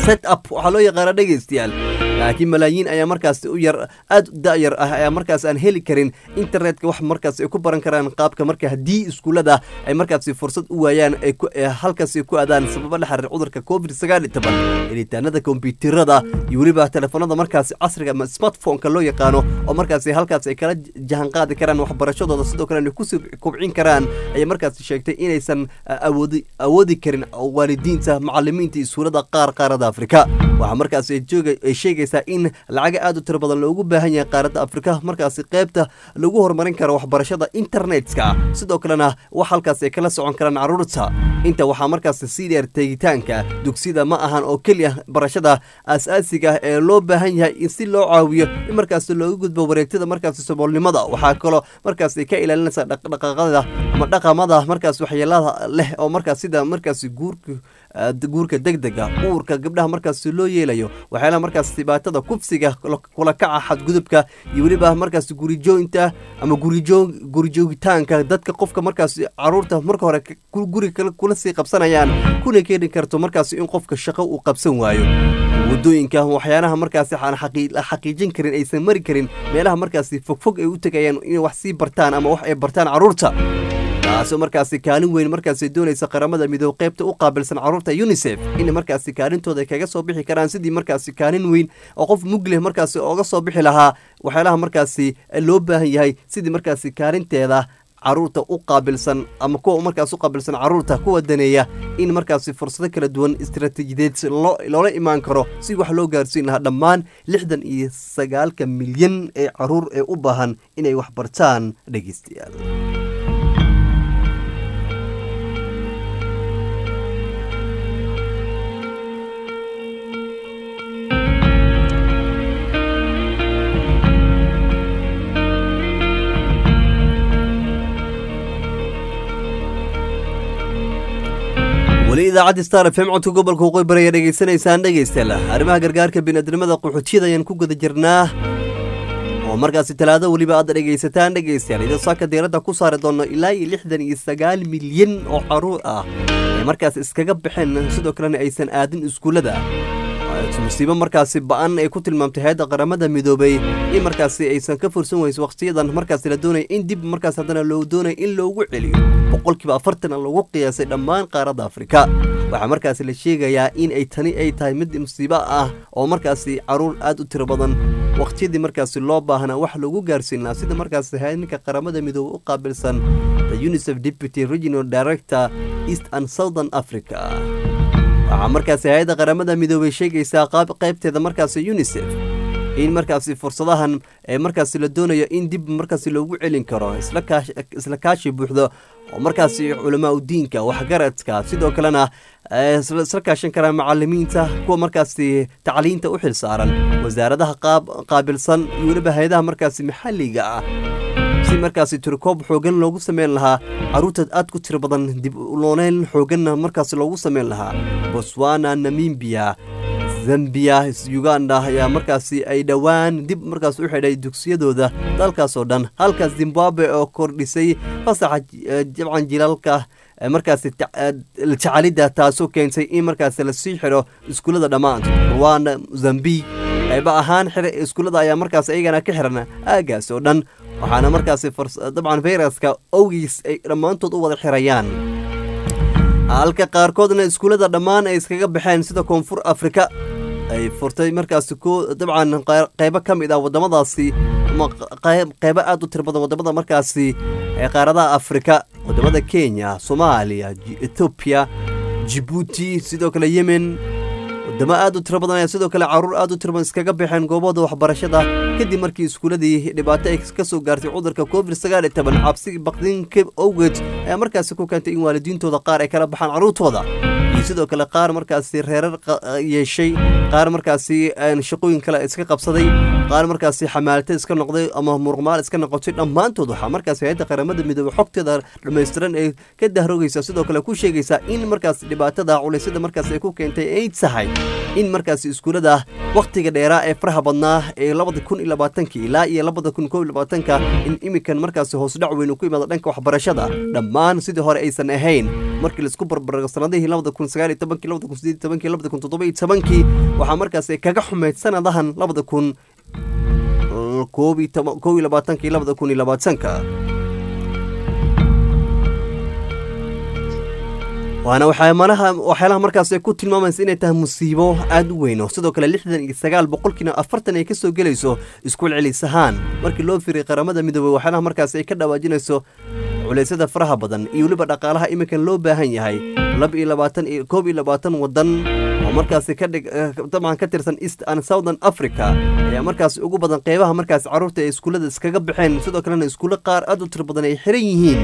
Speaker 1: set up waxaa loo yaqaana dhegeystayaal laakiin malaayiin ayaa markaas u yar aad u da'yar ah ayaa markaas aan heli karin internetka wax markaas ay ku baran karaan qaabka marka haddii iskuullada ay markaasi fursad u waayaan ay halkaasi ku aadaan sababa la xiriir cudurka covid sagaal iyo toban helitaanada kombiyuutarada iyo weliba telefoonada markaasi casriga ama smartphone-ka loo yaqaano oo markaasi halkaas ay kala jahan qaadi karaan waxbarashadooda sidoo kale ay ku kobcin karaan ayay markaasi sheegtay inaysan awoodi awoodi karin waalidiinta macallimiinta iskuullada qaar qaarada Afrika waxa markaasi ay jooga ay sheegaysaa in lacag aad u tiro badan loogu baahan yahay qaaradda Afrika markaasi qaybta lagu horumarin karo waxbarashada internetka sidoo kalena wax halkaas ay kala socon karaan caruurta inta waxa markaasi si dheer teegitaanka dugsiyada ma ahan oo kaliya barashada aasaasiga ee loo baahan yahay in si loo caawiyo in markaasi looga gudbo wareegtada markaasi saboolnimada waxa kale markaasi ka ilaalinaysa dhaqdhaqaaqada ama dhaqamada markaasi waxyeelada leh oo markaasi sida markaasi guurka guurka degdega uurka gabdhaha markaasi loo yeelayo waxyaalaha markaasi dhibaatada kufsiga kula kaca xadgudubka iyo weliba markaasi gurijoogta ama gurijoog gurijoogitaanka dadka qofka markaasi caruurta marka hore guriga kula sii qabsanayaan kuna keeni karto markaasi in qofka shaqo uu qabsan waayo wadooyinka waxyaalaha markaasi aan xaqiijin karin aysan mari karin meelaha markaasi fogfog ay u tagayaan inay wax sii bartaan ama wax ay bartaan caruurta taasoo markaasi kaalin weyn markaasi doonaysa qaramada midoob qaybta u qaabilsan caruurta UNICEF in markaasi kaalintooda kaga soo bixi karaan sidii markaasi kaalin weyn oo qof mugleh markaasi ooga soo bixi lahaa waxyaalaha markaasi loo baahan yahay sidii markaasi kaalinteeda caruurta u qaabilsan ama kuwa markaas u qaabilsan caruurta kuwa daneeya in markaasi fursado kala duwan istiraatiijiyadeed loola imaan karo si wax loo gaarsiin lahaa dhammaan lixdan iyo sagaalka milyan ee caruur ee u baahan inay wax bartaan dhegeystayaal idaacadda Star F M codka gobolka Waqooyi Bari ayaa dhageysanaysaan dhegeystayaal arrimaha gargaarka bini'aadamada qaxootiyada ayaan ku guda jirnaa oo markaasi talaado waliba aad dhegeysataan dhegeystayaal ida saaka diiradda ku saari doono ilaa lixdan iyo sagaal milyan oo caruur ah ee markaas iskaga baxeen sidoo kalena aysan aadin iskuulada musiibo markaasi ba'an ay ku tilmaamtay hay'adda qaramada midoobay in markaasi aysan ka fursan wayso waqtiyadan markaasi la doonay in dib markaas haddana loo doonay in loogu celiyo boqolkiiba afartan lagu qiyaasay dhammaan qaaradda Afrika waxa markaasi la sheegayaa in ay tani ay tahay mid musiibo ah oo markaasi caruur aad u tiro badan waqtiyadii markaasi loo baahnaa wax lagu gaarsiin lahaa sida markaasi hay'adda qaramada midoobay u qaabilsan the UNICEF Deputy Regional Director East and Southern Africa waxa markaasi hay'adda qaramada midoobay sheegaysaa qaab qaybteeda markaasi UNICEF in markaasi fursadahan ee markaasi la doonayo in dib markaasi loogu celin karo isla kaash isla kaashi buuxdo oo markaasi culamaa u diinka waxgaradka sidoo kalena isla kaashan kara macallimiinta kuwa markaasi tacliinta u xil saaran wasaaradaha qaab qaabilsan iyo weliba hay'adaha markaasi maxalliga ah si markaasi turkoob xoogan loogu sameyn lahaa caruurta aad ku tiro badan dib u looneyn xooganna markaasi loogu sameyn lahaa Botswana Namibia Zambia Uganda ayaa markaasi ay dhawaan dib markaas u xidhay dugsiyadooda dalkaas oo dhan halka Zimbabwe oo kordhisay fasaxa jabcan jilalka markaasi tacalida taasoo keentay in markaasi la sii xiro iskuulada dhammaan Rwanda Mozambique ayba ahaan xire iskuulada ayaa markaas ayagana ka xiran aagaas oo dhan waxaana markaasi dabcan fayraska awgiis ay dhammaantood u wada xirayaan halka qaarkoodna iskuulada dhammaan ay iskaga baxeen sida koonfur Afrika ay furtay markaasi ku dabcan qaybo ka mid ah wadamadaasi ama qaybo aad u tiro badan wadamada markaasi ee qaaradaha Afrika wadamada Kenya Soomaaliya Ethiopia Djibouti sidoo kale Yemen wadamo aad u tiro badan ayaa sidoo kale caruur aad u tiro badan iskaga baxeen goobada waxbarashada kadib markii iskuuladii dhibaato ay ka soo gaartay cudurka covid sagaal iyo toban cabsi baqdin ka awgeed ayaa markaasi ku keentay in waalidiintooda qaar ay kala baxaan caruurtooda iyo sidoo kale qaar markaasi reerar yeeshay qaar markaasi aan shaqooyin kale iska qabsaday qaar markaasi xamaalta iska noqday ama murqmaal iska noqotay dhammaantood waxa markaasi hay'adda qaramada midoobay xogteeda dhameystiran ee ka dahrogaysa sidoo kale ku sheegaysa in markaasi dhibaatada culeysada markaasi ay ku keentay ay tahay in markaasi iskuulada waqtiga dheeraa ee faraha badnaa ee labada kun iyo labaatanka ilaa iyo labada kun kow iyo labaatanka in iminkan markaasi hoos dhac weyn uu ku yimaado dhanka waxbarashada dhammaan sidii hore aysan ahayn markii la isku barbardhigo sanadihii labada kun sagaal iyo tobankii labada kun sideed iyo tobankii labada kun toddoba iyo tobankii waxaa markaasi kaga xumeyd sanadahan labada kun kow iyo labaatanka iyo labada kun iyo labaatanka waana waxyaalaha waxyaalaha markaas ay ku tilmaamaysa inay tahay musiibo aad u weyn sidoo kale lixdan iyo sagaal boqolkiina afartan ay ka soo gelayso isku celcelis ahaan markii loo fiiriyay qaramada midoobay waxyaalaha markaas ay ka dhawaajinayso culaysyada faraha badan iyo weliba dhaqaalaha iminkan loo baahan yahay laba iyo labaatan iyo koob iyo labaatan wadan oo markaasi ka dhig dabcan ka tirsan East and Southern Africa ayaa markaasi ugu badan qeybaha markaas carruurta ee iskuulada iskaga baxeen sidoo kalena iskuulo qaar aad u tiro badan ay xiran yihiin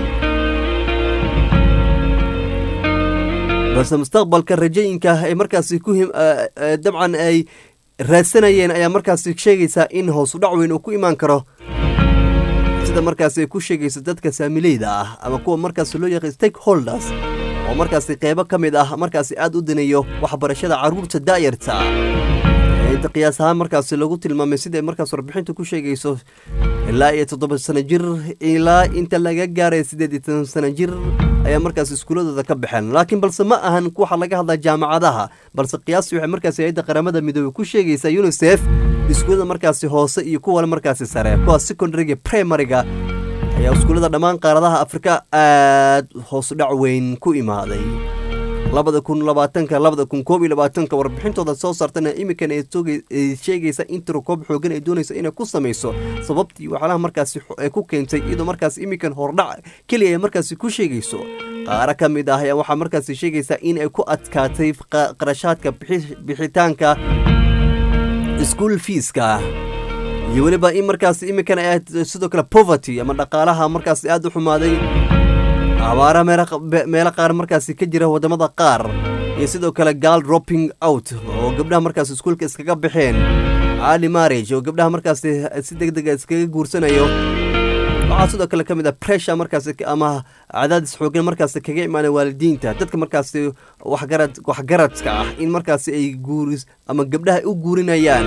Speaker 1: balse mustaqbalka rajooyinka ay markaasi ku dabcan ay raadsanayeen ayaa markaasi sheegaysaa in hoos u dhac weyn uu ku imaan karo sida markaasi ay ku sheegayso dadka saamileyda ah ama kuwa markaasi loo yaqaan stakeholders oo markaasi qeybo ka mid ah markaasi aad u danayo waxbarashada carruurta daayarta inta qiyaas ahaan markaasi lagu tilmaamay sida ay markaas warbixintu ku sheegayso ilaa iyo toddoba sano jir ilaa inta laga gaaray siddeed iyo toban sano jir ayaa markaas iskuuladooda ka baxeen laakiin balse ma ahan waxa laga hadlaa jaamacadaha balse qiyaasi waxay markaasi hay'adda qaramada midoobay ku sheegaysaa UNICEF iskuulada markaasi hoose iyo kuwa markaasi sare kuwa secondary primary-ga ayaa iskuulada dhammaan qaaradaha Afrika aad hoos u dhac weyn ku imaaday labada kun labaatanka labada kun koob iyo labaatanka warbixintooda soo saartana iminkan ay sheegaysa in tirokoob xoogan ay doonayso inay ku samayso sababtii waxyaalaha markaasi ay ku keentay iyadoo markaasi iminkan hordhac keliya ay markaasi ku sheegayso qaara ka mid ah ayaa waxaa markaasi sheegaysaa in ay ku adkaatay qarashaadka bixitaanka school feeska iyo weliba in markaasi iminkan ay sidoo kale poverty ama dhaqaalaha markaasi aad u xumaaday abaara meelo qaar markaasi ka jira wadamada qaar iyo sidoo kale gal dropping out oo gabdhaha markaasi iskuulka iskaga baxeen early marriage oo gabdhaha markaasi si degdeg ah iskaga guursanayo waxaa sidoo kale ka mid ah pressure markaasi ama cadaadis xoogan markaasi kaga imaanay waalidiinta dadka markaasi waxgarad waxgaradka ah in markaasi ay guuris ama gabdhaha u guurinayaan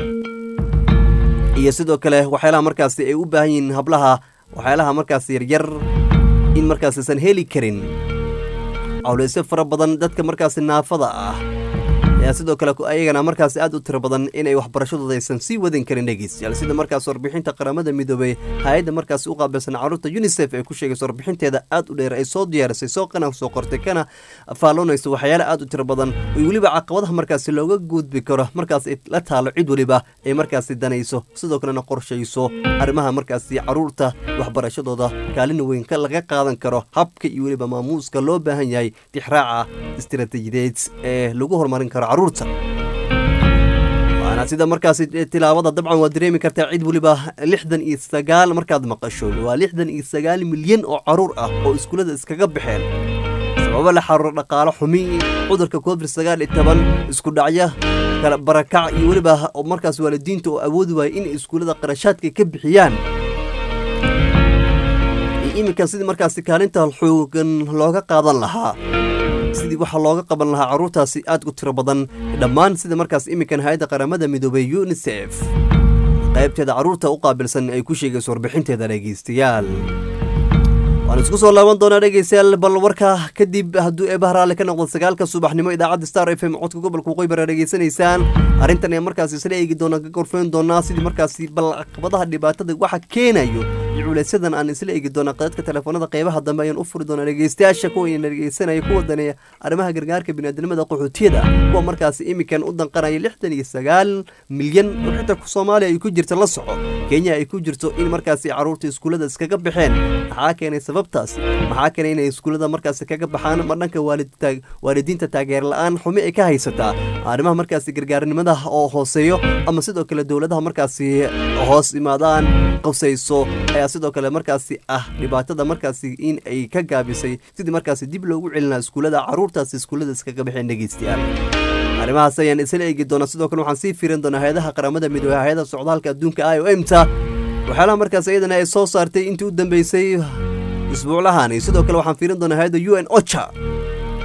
Speaker 1: iyo sidoo kale waxyaalaha markaasi ay u baahan yihiin hablaha waxyaalaha markaasi yaryar in markaas aysan heli karin cawleysyo fara badan dadka markaasi naafada ah ayaa sidoo kale ayagana markaasi aad u tiro badan inay waxbarashadooda aysan sii wadan karin dhegeystayaal sida markaas warbixinta qaramada midoobay hay'adda markaasi u qaabilsan carruurta UNICEF ay ku sheegayso warbixinteeda aad u dheer ay soo diyaarisay soo qana soo qortay kana faaloonayso waxyaalo aad u tiro badan oo weliba caqabadaha markaasi looga gudbi karo markaas la taalo cid waliba ay markaasi danayso sidoo kalena qorshayso arrimaha markaasi carruurta waxbarashadooda kaalin weyn ka laga qaadan karo habka iyo weliba maamuuska loo baahan yahay tixraaca istiraatiijiyadeed ee lagu horumarin karo carruurta waana sida markaasi tilaabada dabcan waa dareemi kartaa cid waliba lixdan iyo sagaal markaad maqasho waa lixdan iyo sagaal milyan oo carruur ah oo iskuulada iskaga baxeen sababo la xiriira dhaqaale xumi cudurka covid sagaal iyo toban isku dhacya kala barakac iyo waliba markaas waalidiinta oo awoodi waayay in iskuulada qarashaadka ka bixiyaan iminkan sidii markaasi kaalinta xoogan looga qaadan lahaa sidii waxa looga qaban lahaa carruurtaasi aad u tiro badan dhammaan sida markaas iminkan hay'adda qaramada midoobay UNICEF qaybteeda carruurta u qaabilsan ay ku sheegayso warbixinteeda dhegeystayaal waan isku soo laaban doonaa dhegeystayaal bal warka kadib hadduu ee bahraale ka noqdo sagaalka subaxnimo idaacadda Star F M codka gobolka Waqooyi Bari dhageysanaysaan arrintan ee markaas isla eegi doonaa ka gorfeyn doonaa sidii markaasi bal caqabadaha dhibaatada waxa keenayo culaysadan aan isla eegi doonaa qadadka telefoonada qeybaha dambe ayaan u furi doonaa dhegeystayaasha kuwa ina dhegeysanaya kuwa daneeya arrimaha gargaarka bini'aadanimada qaxootiyada kuwa markaasi iminkan u danqanaya lixdan iyo sagaal milyan oo xitaa Soomaaliya ay ku jirto la soco Kenya ay ku jirto in markaasi carruurta iskuulada iskaga baxeen maxaa keenay sababtaas maxaa keenay inay iskuulada markaasi kaga baxaan ma dhanka waalidta waalidiinta taageer la'aan xumi ay ka haysataa arrimaha markaasi gargaarnimada oo hooseeyo ama sidoo kale dawladaha markaasi hoos imaadaan qowsayso ayaa sidoo kale markaasi ah dhibaatada markaasi in ay ka gaabisay sidii markaasi dib loogu celinaa iskuulada carruurtaasi iskuulada iskaga baxeen dhegeystayaal arrimahaas ayaan isla eegi doonaa sidoo kale waxaan sii fiirin doonaa hay'adaha qaramada midoobay hay'adda socdaalka adduunka I O M ta waxyaalaha markaas iyadana ay soo saartay intii u dambeysay isbuuclahan sidoo kale waxaan fiirin doonaa hay'adda U N OCHA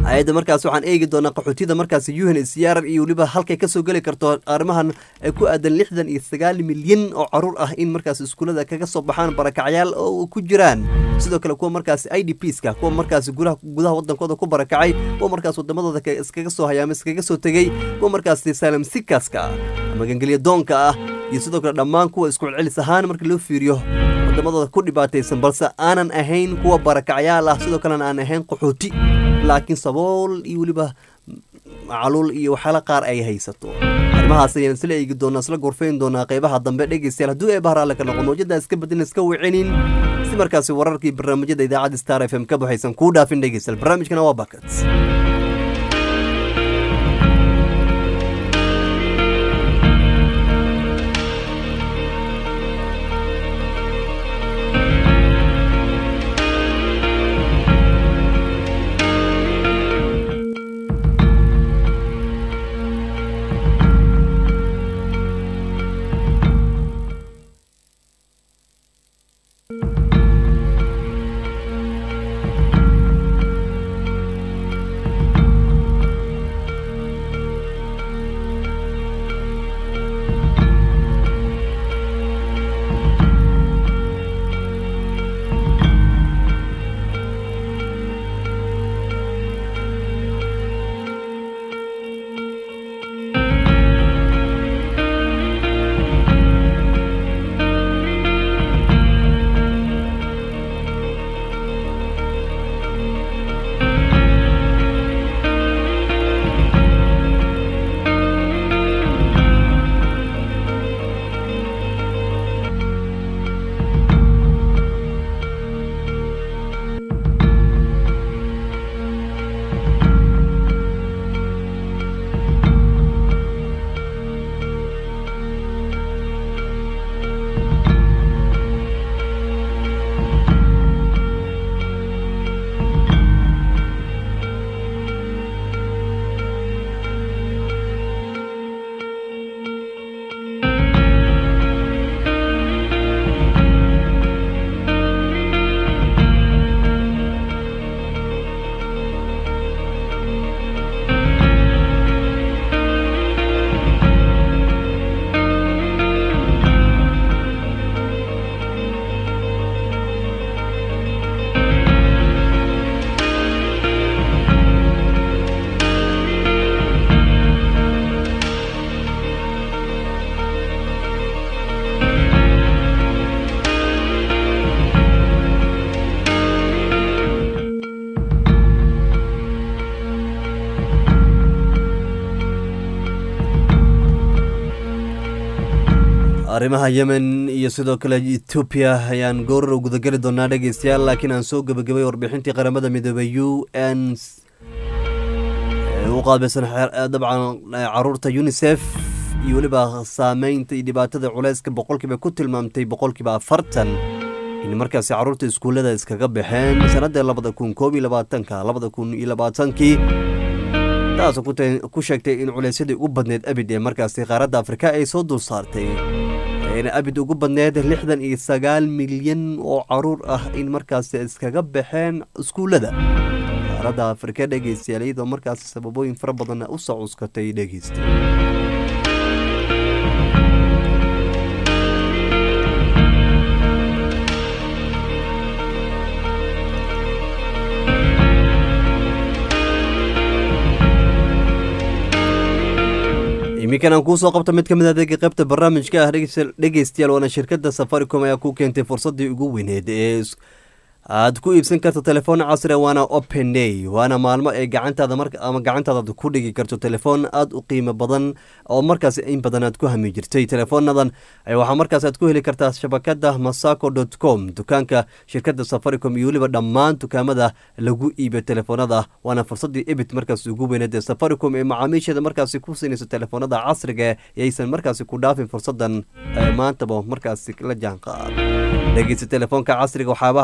Speaker 1: hay-adda markaas waxaan eegi doonaa qaxootiyada markaas U N H C R iyo weliba halkay kasoo geli karto arrimahan ay ku aadan lixdan iyo sagaal milyan oo caruur ah in markaas iskuulada kaga soo baxaan barakacyaal oo ku jiraan sidoo kale kuwa markaas I D Pska kuwa markaas gudaha gudaha wadankooda ku barakacay kuwa markaas wadamadooda iskaga soo hayaama iskaga soo tegay kuwa markaas asylum seekerska ama gangelya doonka ah iyo sidoo kale dhammaan kuwa isku celcelis ahaan marka loo fiiriyo wadamadooda ku dhibaataysan balse aanan ahayn kuwa barakacyaal ah sidoo kalena aan ahayn qaxooti laakiin sabool iyo weliba macaluul iyo waxyaala qaar ay haysato arrimahaas ayaan isla eegi doonaa isla gorfayn doonaa qaybaha dambe dhegeystayaal hadduu ee bahraale ka noqon mawjada iska badin iska wicinin si markaasi wararkii barnaamijyada idaacadda Star F M ka baxaysan kuu dhaafin dhegeystayaal barnaamijkana waa bakat arrimaha Yemen iyo sidoo kale Ethiopia ayaan goor ugu gudageli doonaa dhageystayaal laakiin aan soo gabagabay warbixintii qaramada midoobay U N oo qaabilsan dabcan caruurta UNICEF iyo waliba saameynta iyo dhibaatada culayska boqolkiiba ku tilmaamtay boqolkiiba afartan in markaas caruurta iskuulada iskaga baxeen sanadda labada kun koob iyo labaatanka labada kun iyo labaatanki taas ku sheegtay in culaysyadii ugu badneed abid ee markaas qaaradda Afrika ay soo dul saartay in abid ugu badneed lixdan iyo sagaal milyan oo caruur ah in markaas iskaga baxeen iskuulada qaaradda Afrika dhageystayaal iyadoo markaas sababooyin fara badan u soo cuskatay dhageystayaal iminkana aan kuu soo qabta mid ka mid adeega qaybta barnaamijka ah dhegeystayaal waana shirkadda Safaricom ayaa ku keentay fursaddii ugu weyneed ee aad ku iibsan karto telefoon casri waana Open Day waana maalmo ay gacantaada marka ama gacantaada ku dhigi karto telefoon aad u qiimo badan oo markaas in badan aad ku hami jirtay telefoonadan ay waxa markaas aad ku heli kartaa shabakada masako dot com dukaanka shirkadda Safaricom iyo waliba dhammaan dukaamada lagu iibiyo telefoonada waana fursaddii ebit markaas ugu weyneed ee Safaricom ee macaamiisheeda markaas ku siinayso telefoonada casriga ee aysan markaas ku dhaafin fursadan maanta ba markaas la jaan qaad dhageysta telefoonka casriga waxaabaha aad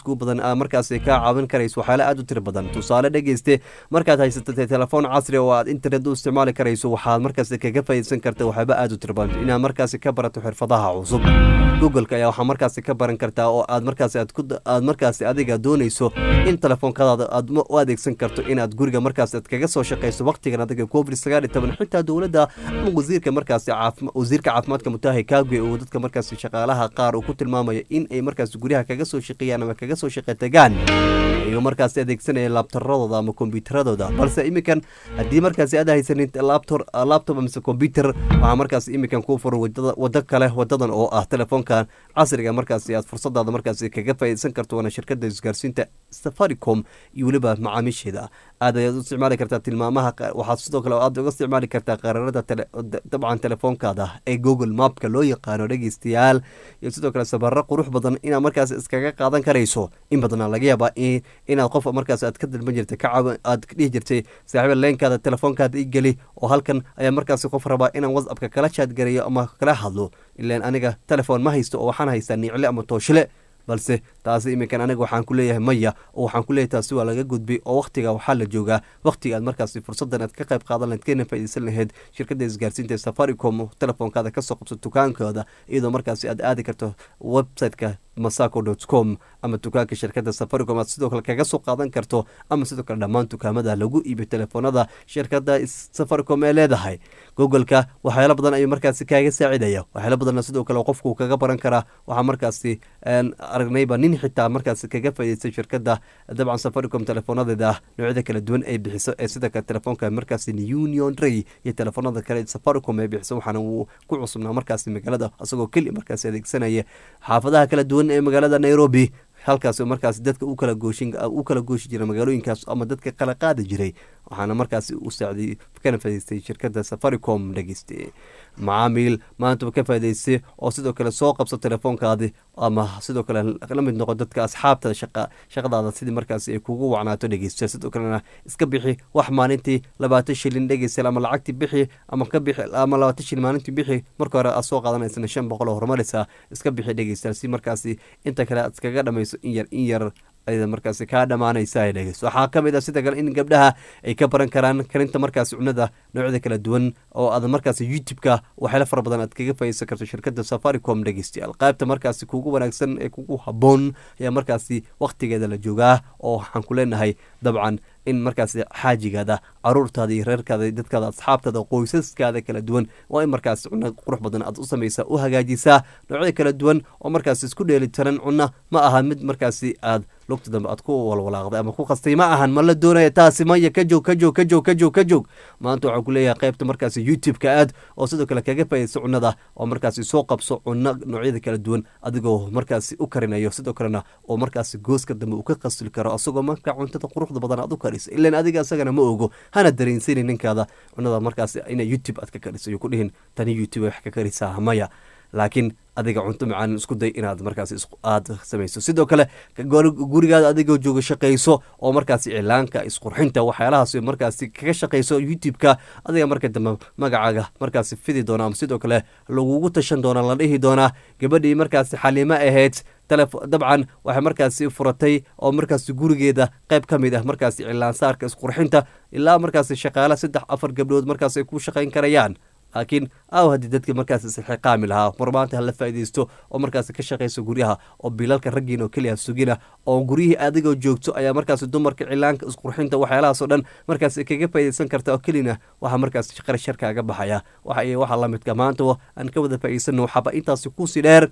Speaker 1: ugu badan markaas kaa caawin karayso waxyaale aad u tiro badan. Tusaale dhegeyste, markaad haysato telefoon casri oo aad internet u isticmaali karayso waxaad markaas kaga faa'iideysan kartaa waxyaaba aad u tiro badan inaad markaas ka barato xirfadaha cusub. Google ayaa waxaa markaas ka baran kartaa oo aad markaas aad ku aad markaas adiga doonayso in telefoonkaada aad u adeegsan karto inaad guriga markaas aad kaga soo shaqeyso waqtigan adiga covid sagaal iyo toban. xitaa dowladda ama wasiirka markaas caafimaad wasiirka caafimaadka Mutahi Kagwe oo dadka markaas shaqaalaha qaar uu ku tilmaamayo in ay markaas guriga kaga soo shaqeeyaan ama kaga soo shaqeeyaan iyo markaas adeegsanaya laptopradooda ama kombiyuutaradooda. balse imikan haddii markaas aad haysanin laptop laptop ama computer waxa markaas imikan ku furo wadada wada kale wadadan oo ah telefoonkan casriga markaas aad fursadaada markaas kaga faa'iideysan karto wana shirkadda isgaarsiinta Safaricom iyo waliba macaamiisheeda. aad ayaad u isticmaali kartaa tilmaamaha waxaad sidoo kale aad uga isticmaali kartaa qaraarada dabcan telefoonkaada ee Google Mapka loo yaqaano dhegeystayaal iyo sidoo kale sabarro qurux badan inaad markaas iskaga qaadan karayso. in badan laga yaabaa inaad qof markaas aad ka dalban jirtay ka aad dhihi jirtay saaxiib leenkaada telefoonkaada ii gali oo halkan ayaa markaas qof rabaa inaan WhatsApp-ka kala chat gareeyo ama kala hadlo ilaan aniga telefoon ma haysto oo waxaan haystaa nicle ama tooshile. balse taasi imikan aniga waxaan ku leeyahay maya oo waxaan ku leeyahay taasi waa laga gudbay oo waqtiga waxaa la joogaa waqtiga aad markaas fursadan aad ka qayb qaadan lahayd kana faa'iideysan lahayd shirkadda isgaarsiinta Safaricom telefoonkaada ka soo qabso dukaankooda iyadoo markaas aad aadi karto website-ka masako dot com ama dukaanka shirkadda Safaricom aad sidoo kale kaga soo qaadan karto ama sidoo kale dhammaan dukaamada lagu iibiyo telefoonada shirkadda Safaricom ee leedahay. Google-ka waxyaalo badan ayuu markaas kaaga saacidaya waxyaalo badan sidoo kale qofku kaga baran karaa waxa markaas aragnayba nin xitaa markaas kaga faa'iideystay shirkadda dabcan Safaricom teleefoonadeeda noocyada kala duwan ay bixiso ee sida ka telefoonka markaas Union Ray iyo telefoonada kale Safaricom ay bixiso waxaana uu ku cusubnaa markaas magaalada asagoo kali markaas adeegsanaya xaafadaha kala duwan ee magaalada Nairobi halkaas oo markaas dadka u kala gooshin u kala gooshi jiray magaalooyinkaas ama dadka kala qaadi jiray waxaana markaas u saaciday kana faa'iideystay shirkadda Safaricom dhageyste. macaamiil maanta ka faa'iideystay oo sidoo kale soo qabso telefoonkaadi ama sidoo kale la mid noqo dadka asxaabta shaqa shaqadaada sidii markaas ay kugu wacnaato dhageyste. sidoo kalena iska bixi wax maalintii labaatan shilin dhageyste ama lacagti bixi ama ka bixi ama labaatan shilin maalintii bixi marka hore aad soo qaadanaysa shan boqol oo horumaraysa iska bixi dhageyste si markaas inta kale aad kaga dhamayso in yar in yar ayda markaas ka dhamaanaysa ay dhageyso. waxaa kamid ah sida kale in gabdhaha ay ka baran karaan karinta markaas cunada noocyada kala duwan oo aad markaas YouTube-ka waxyaalo fara badan aad kaga faa'iideysan karto shirkadda Safaricom dhageystayaal. qaybta markaas kugu wanaagsan ee kugu haboon ayaa markaas waqtigeeda la joogaa oo waxaan ku leenahay dabcan in markaas xaajigaada caruurtaada iyo reerkaada dadkaada asxaabtaada qoysaskaada kala duwan waa in markaas cunno qurux badan aad u samaysaa u hagaajisaa noocyada kala duwan oo markaas isku dheelitiran cunno ma aha mid markaas aad lugta dambe aad ku walwalaaqday ama ku qastay ma ahan ma la doonaya taasi maya ka joog ka joog ka joog ka joog ka joog. maanta waxaan ku leeyahay qaybta markaas YouTube-ka aad oo sidoo kale kaga faa'iideyso cunnada oo markaas soo qabso cunno noocyada kala duwan adigoo markaas u karinayo sidoo kalena oo markaas gooska dambe uu ka qasli karo asagoo marka cuntada quruxda badan aad u kariso ilaan adiga asagana ma ogo hana dareensiinin ninkaada cunnada markaas in YouTube aad ka kariso iyo ku dhihin tani YouTube wax ka karisaa maya laakiin adiga cunto macaan isku day inaad markaas aad samayso. sidoo kale gurigaada adigoo jooga shaqeyso oo markaas cilaanka isqurxinta waxyaalahaas markaas kaga shaqeyso YouTube-ka adiga marka dambe magacaaga markaas fidi doona ama sidoo kale lagugu tashan doona la dhihi doona gabadhii markaas Xaliimo ahayd dabcan waxay markaas furatay oo markaas gurigeeda qayb ka mid ah markaas cilaan saarka isqurxinta ilaa markaas shaqaale saddex afar gabdhood markaas ay ku shaqeyn karayaan. laakiin aw haddii dadka markaas isxilqaami lahaa marmaanta hala faa'iideysto oo markaas ka shaqeyso guryaha oo bilalka raggiina oo keliya sugina oo guryihii adigoo joogto ayaa markaas dumarka cilaanka isqurxinta waxyaalahaas oo dhan markaas kaga faa'iideysan karta oo kelina waxaa markaas shaqara sharkaaga baxaya waxa ay waxa la midka maanta aan ka wada faa'iideysano waxba intaasi ku sii dheer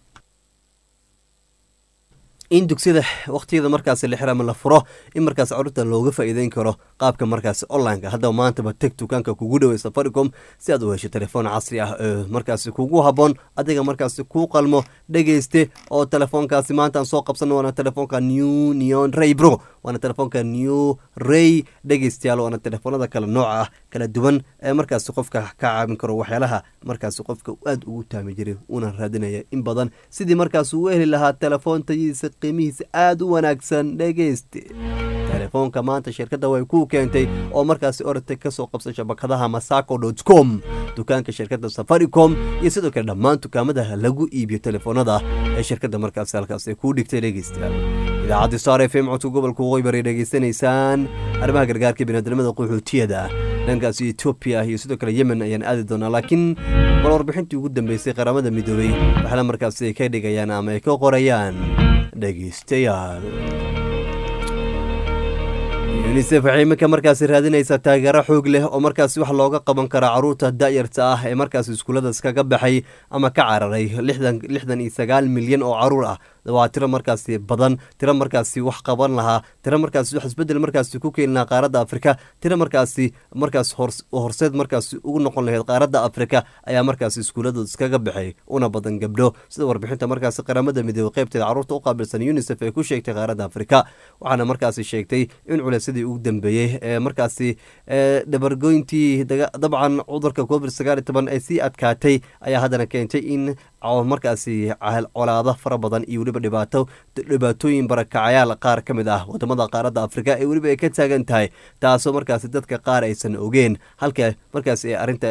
Speaker 1: in dugsiyada waqtiyada markaas la xiramo la furo in markaas carruurta looga faa'iideyn karo qaabka markaas online-ka. hadda maanta ba tag dukaanka kugu dhow Safaricom si aad u hesho telefoon casri ah ee markaas kugu haboon adiga markaas ku qalmo dhageyste oo telefoonkaasi maanta aan soo qabsano waana telefoonka New Neon Ray Pro waana telefoonka New Ray dhageystayaal waana telefoonada kala nooc ah kala duwan ee markaas qofka ka caawin karo waxyaalaha markaas qofka aad ugu taami jiray una raadinaya in badan sidii markaas uu heli lahaa telefoon tayiisa qiimihiisa aad u wanaagsan dhageyste. telefoonka maanta shirkadda way ku keentay oo markaas ortay ka soo qabsay shabakadaha masako dot com dukaanka shirkadda Safaricom iyo sidoo kale dhammaan dukaamada lagu iibiyo telefoonada ee shirkadda markaas halkaas ay ku dhigtay dhageystayaal. idaacadda star f m codka gobolka waqooyi bari dhegeysanaysaan arrimaha gargaarka biniaadamada qaxootiyada dhankaasi etoobiya iyo sidoo kale yemen ayaan aadi doonaa laakiin bal warbixintii ugu dambeysay qaramada midoobay waxaana markaasi ay ka dhigayaan ama ay ka qorayaan dhegeystayaal unisef waxay iminka markaasi raadinaysaa taageero xoog leh oo markaasi wax looga qaban kara caruurta da'yarta ah ee markaasi iskuulladaas kaga baxay ama ka cararay lixdan iyo sagaal milyan oo caruur ah waa tiro markaasi badan tiro markaasi wax qaban lahaa tiro markaasi wax isbedel markaasi ku keeni lahaa qaaradda afrika tiro markaasi markaas horseed markaasi ugu noqon lahayd qaaradda afrika ayaa markaasi iskuullada iskaga baxay una badan gabdho sida warbixinta markaasi qaramada midoobey qaybteeda caruurta u qaabilsan unisef ay ku sheegtay qaaradda afrika waxaana markaasi sheegtay in culaysadii ugu dambeeyey ee markaasi dhabargoyntii dabcan cudurka covid sagaal iyo toban ay sii adkaatay ayaa haddana keentay in markaasi colaado fara badan iyo weliba dhibaato dhibaatooyin barakacayaal qaar ka mid ah wadamada qaaradda afrika ee weliba ay ka taagan tahay taasoo markaasi dadka qaar aysan ogeen halka markaasi ee arrinta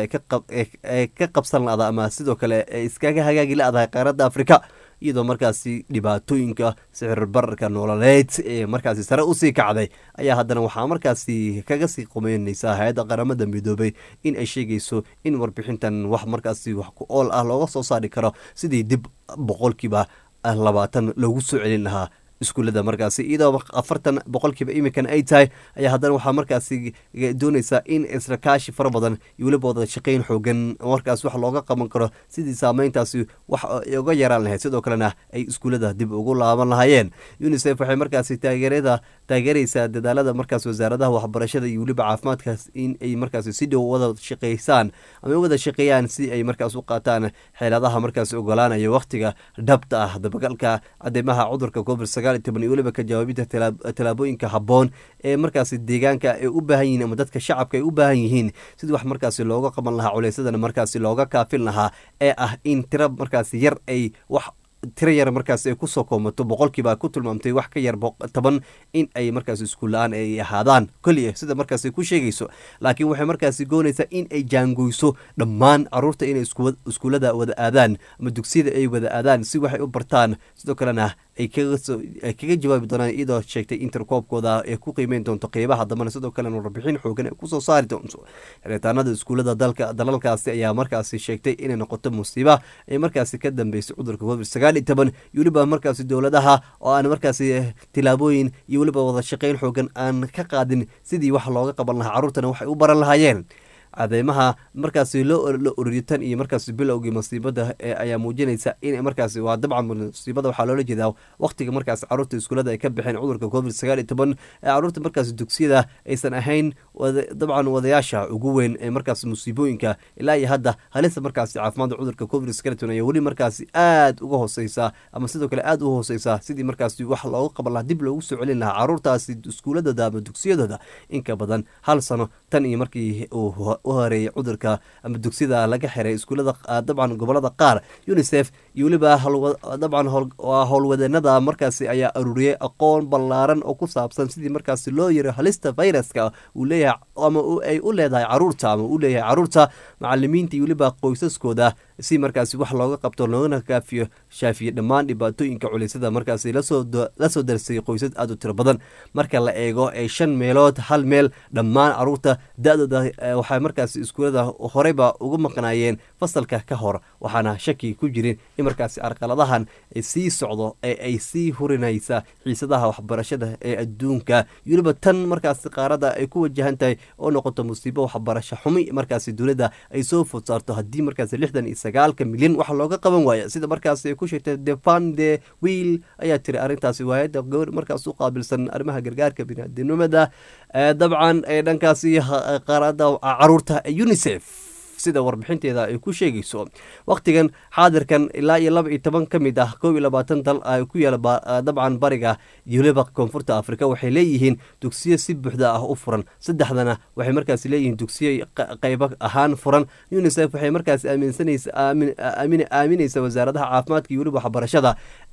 Speaker 1: ay ka qabsan la-da ama sidoo kale ay iskaga hagaagi la-dahay qaaradda afrika iyadoo markaasi dhibaatooyinka sicir bararka nololeed ee markaasi sare usii kacday ayaa haddana waxaa markaasi kaga sii qumeynaysaa hay-adda qaramada midoobay in ay sheegayso in warbixintan wax markaasi wax ku ool ah looga soo saari karo sidii dib boqolkiiba labaatan loogu soo celin lahaa iskuullada markaasi iyadoo afartan boqolkiiba iminkan ay tahay ayaa haddana waxaa markaasi doonaysaa in israkaashi fara badan iyo weliba wada shaqeyn xoogan markaas wax looga qaban karo sidii saameyntaasi wax uga yaraan lahayd sidoo kalena ay iskuullada dib ugu laaban lahaayeen unisef waxay markaasi taageerada taageeraysaa dadaalada markaas wasaaradaha waxbarashada iyo weliba caafimaadkaas in ay markaasi si dhow wada shaqeysaan ama wada shaqeeyaan si ay markaas u qaataan xeeladaha markaasi ogolaanaya waqtiga dhabta ah dabagalka cadeymaha cudurka covid iyo weliba ka jawaabinta tallaabooyinka habboon ee markaasi deegaanka ay u baahan yihiin ama dadka shacabka ay u baahan yihiin sidii wax markaasi looga qaban lahaa culaysadana markaasi looga kaafin lahaa ee ah in tiro markaasi yar ay wax tiro yar markaas ay kusoo koomato boqolkiiba ku tilmaamtay wax ka yar toban in ay markaas iskuul la-aan ay ahaadaan keliya sida markaas ku sheegayso laakiin waxay markaasi goonaysaa in ay jaangoyso dhammaan caruurta inay iskuullada wada aadaan ama dugsiyada ay wada aadaan si waxay u bartaan sidoo kalena ay kaga jawaabi doonaan iyadoo sheegtay interkoobkooda ay ku qiimeyn doonto qeybaha dambana sidoo kalena warbixin xoogan ay kusoo saari doonto xiritaanada iskuullada dalka dalalkaasi ayaa markaasi sheegtay inay noqoto musiiba ay markaasi ka dambeysay cudurka covid sagaal iyo toban iyo weliba markaasi dowladaha oo aan markaasi tilaabooyin iyo weliba wada shaqeyn xoogan aan ka qaadin sidii wax looga qaban lahaa carruurtana waxay u baran lahaayeen cadeymaha markaasi loo la ururiyo tan iyo markaasi bilowgii masiibada ayaa muujinaysa in markaasi waa dabcan masiibada waxaa loola jeedaa waqtiga markaasi caruurta iskuullada ay ka baxeen cudurka covid sagaal iyo toban ee caruurta markaasi dugsiyada aysan ahayn dabcan wadayaasha ugu weyn ee markaasi musiibooyinka ilaa iyo hadda halista markaasi caafimaadda cudurka covid sagaal iyo toban ayaa weli markaasi aad uga hooseysa ama sidoo kale aad u hooseysa sidii markaasi wax looga qaban lahaa dib loogu soo celin lahaa caruurtaasi iskuulladooda ama dugsiyadooda inka badan hal sano tan iyo markii uu u horeeyay cudurka ama dugsiyada laga xiray iskuullada dabcan gobolada qaar unisef iyo weliba dabcan howlwadeenada markaasi ayaa aruuriyay aqoon ballaaran oo ku saabsan sidii markaasi loo yaro halista viruska uu leeyahay ama ay u leedahay caruurta ama uu leeyahay caruurta macalimiinta iyo weliba qoysaskooda si markaasi wax looga qabto loogana kaafiyo shaafiye dhammaan dhibaatooyinka culiysada markaasi lasoo lasoo darsay qoysas aad u tiro badan marka la eego ee shan meelood hal meel dhammaan caruurta da-dooda waxay markaasi iskuullada horeyba uga maqnaayeen fasalka ka hor waxaana shaki ku jirin in markaasi arqaladahan ay sii socdo ee ay sii hurinaysa xiisadaha waxbarashada ee adduunka iyo weliba tan markaasi qaarada ay ku wajahan tahay oo noqoto musiibo waxbarasho xumi markaasi dowladda ay soo food saarto haddii markaasi lixdan iyo sagaalka milyan wax looga qaban waaya sida markaasi ay ku sheegtay defande wiil ayaa tiri arrintaasi waayada gobor markaas u qaabilsan arrimaha gargaarka biniaadamnimada dabcan ee dhankaasi qaarada caruurta unisef sida warbixinteeda ay ku sheegayso waqtigan xaadirkan ilaa iyo laba iyo toban ka mid ah kow iyo labaatan dal ay ku yaala dabcan bariga iyo weliba koonfurta afrika waxay leeyihiin dugsiyo si buuxda ah u furan saddexdana waxay markaasi leeyihiin dugsiyo qaybo ahaan furan unisef waxay markaasi aaminsanaysa aaminaysa wasaaradaha caafimaadka iyo weliba waxbarashada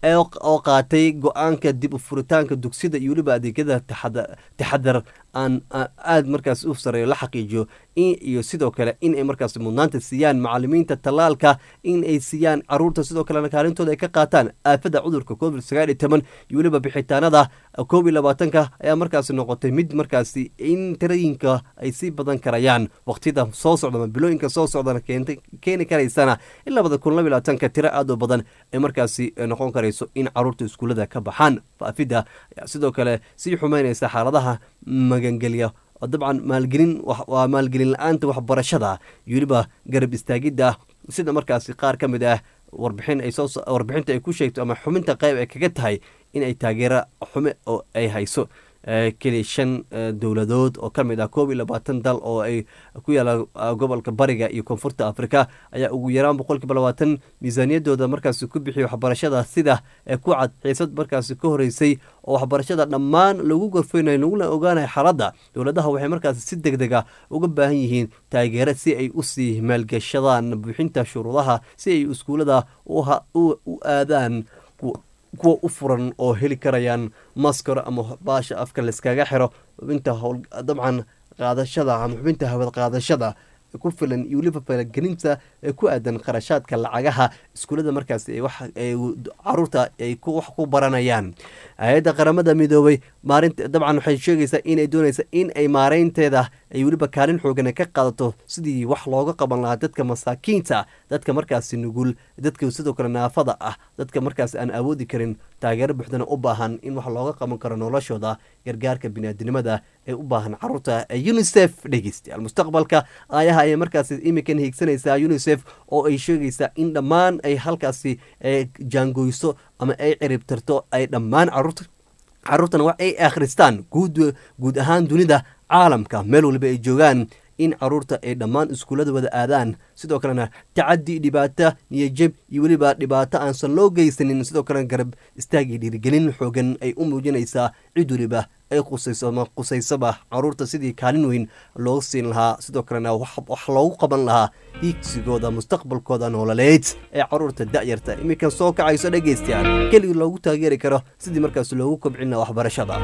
Speaker 1: oo qaatay go-aanka dib u furitaanka dugsiyada iyo weliba adeegyada taxadar aan aada markaas u sareeyo la xaqiijiyo iyo sidoo kale in ay markaas markaasi mudnaanta siiyaan macalimiinta tallaalka in ay siiyaan caruurta sidoo kalena kaalintooda ay ka qaataan aafada cudurka covid sagaal iyo toban iyo weliba bixitaanada koob iyo labaatanka ayaa markaasi noqotay mid markaasi in tirooyinka ay sii badan karayaan waqtiyada soo socda ama bilooyinka soo socdana keeni karaysana in labada kun laba iyo labaatanka tiro aad u badan ay markaasi noqon karayso in caruurta iskuullada ka baxaan faafidda ayaa sidoo kale sii xumeynaysa xaaladaha magangelya dabcan maalgelin waa maalgelin la-aanta waxbarashada iyo weliba garab istaagidda sida markaasi qaar ka mid ah warbixin ay soo warbixinta ay ku sheegto ama xubinta qayb ay kaga tahay in ay taageero xume oo ay hayso keliya shan dowladood oo ka mid ah koob iyo labaatan dal oo ay ku yaalaan gobolka bariga iyo koonfurta afrika ayaa ugu yaraan boqolkiiba labaatan miisaaniyadooda markaasi ku bixiya waxbarashada sida ku cad xiisad markaasi ka horeysay oo waxbarashada dhammaan lagu gorfeynayo laguna ogaanayo xaaladda dowladaha waxay markaasi si deg deg a uga baahan yihiin taageero si ay usii maalgashadaan buuxinta shuruudaha si ay iskuullada u aadaan kuwa u furan oo heli karayaan maskaro ama baasha afka layskaga xiro xubinta howl dabcan qaadashada ama xubinta hawad qaadashada ku filan iyo weliba falagelinta ku aadan kharashaadka lacagaha iskuullada markaasi caruurta ay wax ku baranayaan hay-adda qaramada midoobay maarinta dabcan waxay sheegaysaa inay doonaysa in ay maareynteeda ay weliba kaalin xoogan ka qaadato sidii wax looga qaban lahaa dadka masaakiinta dadka markaasi nugul dadka sidoo kale naafada ah dadka markaasi aan awoodi karin taageero buuxdana u baahan in wax looga qaban karo noloshooda gargaarka biniaadinimada ee u baahan caruurta ee unisef dhegeystayaal mustaqbalka aayaha ayay markaasi imikan hiigsanaysaa unisef oo ay sheegaysaa in dhammaan ay halkaasi jaangoyso ama ay ciribtirto ay dhammaan caruurta caruurtana wax ay akhristaan guud guud ahaan dunida caalamka meel waliba ay joogaan in caruurta ay dhammaan iskuullada wada aadaan sidoo kalena tacadi dhibaato niyajeb iyo weliba dhibaato aansan loo geysanin sidoo kalena garab istaagii dhiirigelin xoogan ay u muujinaysaa cid weliba ay qusayso ama qusaysaba caruurta sidii kaalin weyn loo siin lahaa sidoo kalena wax loogu qaban lahaa hiigsigooda mustaqbalkooda nololeed ee caruurta da'yarta iminkan soo kacayso dhegeystayaal keligii loogu taageeri karo sidii markaas loogu kobcin lahaa waxbarashada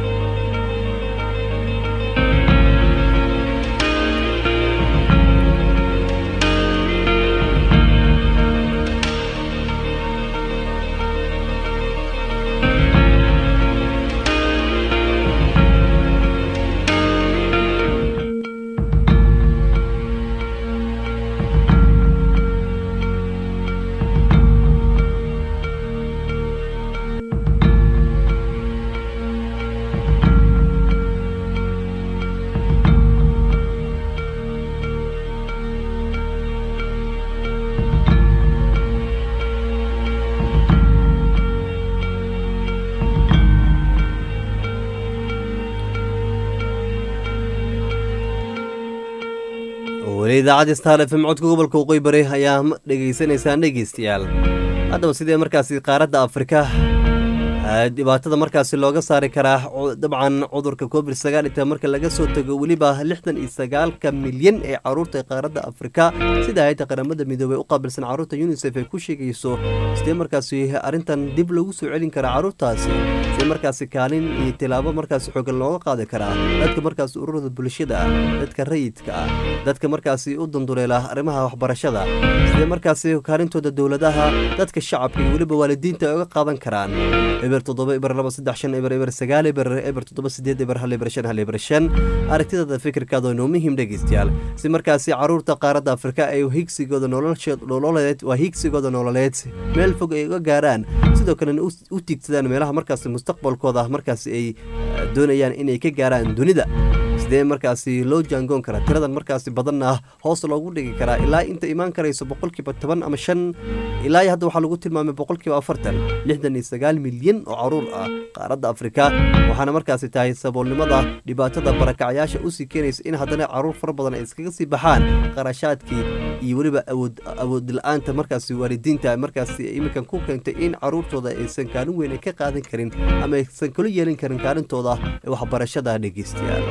Speaker 1: idaacadda star f m codka gobolka waqooyi bari ayaa dhegeysanaysaan dhegeystayaal haddaba sidee markaasi qaaradda afrika dhibaatada markaasi looga saari karaa dabcan cudurka covid sagaal iyo toban marka laga soo tago weliba lixdan iyo sagaalka milyan ee caruurta ee qaaradda afrika sida hay-adda qaramada midoobey u qaabilsan caruurta unisef ay ku sheegayso sidee markaasi arrintan dib loogu soo celin karaa caruurtaasi sidee markaasi kaalin iyo tilaabo markaasi xoogan looga qaadi karaa dadka markaasi ururada bulshada ah dadka rayidka ah dadka markaasi u dunduleela arrimaha waxbarashada sidee markaasi kaalintooda dowladaha dadka shacabka iyo weliba waalidiinta ay uga qaadan karaan eber toddoba eber laba saddex shan eber eber sagaal eber eber toddoba sideed eber hal eber shan hal eber shan aragtidada fikirkaada oo inoo muhiim dhegeystayaal si markaasi caruurta qaaradda afrika ay higsigooda nololeed waa higsigooda nololeed meel fog ay uga gaaraan sidoo kalena u tiigsadaan meelaha markaasi mustaqbalkooda markaasi ay doonayaan inay ka gaaraan dunida sidee markaasi loo jaangoon karaa tiradan markaasi badanna hoos loogu dhigi karaa ilaa inta imaan karayso boqolkiiba toban ama shan ilaa hadda waxaa lagu tilmaamay boqolkiiba afartan lixdan iyo sagaal milyan oo caruur ah qaaradda afrika waxaana markaasi tahay saboolnimada dhibaatada barakacyaasha usii keenaysa in haddana caruur fara badan ay iskaga sii baxaan qarashaadkii iyo weliba awood awood la-aanta markaasi waalidiinta markaasi iminkan ku keentay in caruurtooda aysan kaalin weyn ka qaadan karin ama aysan kula yeelin karin kaalintooda ee waxbarashada dhegeystayaal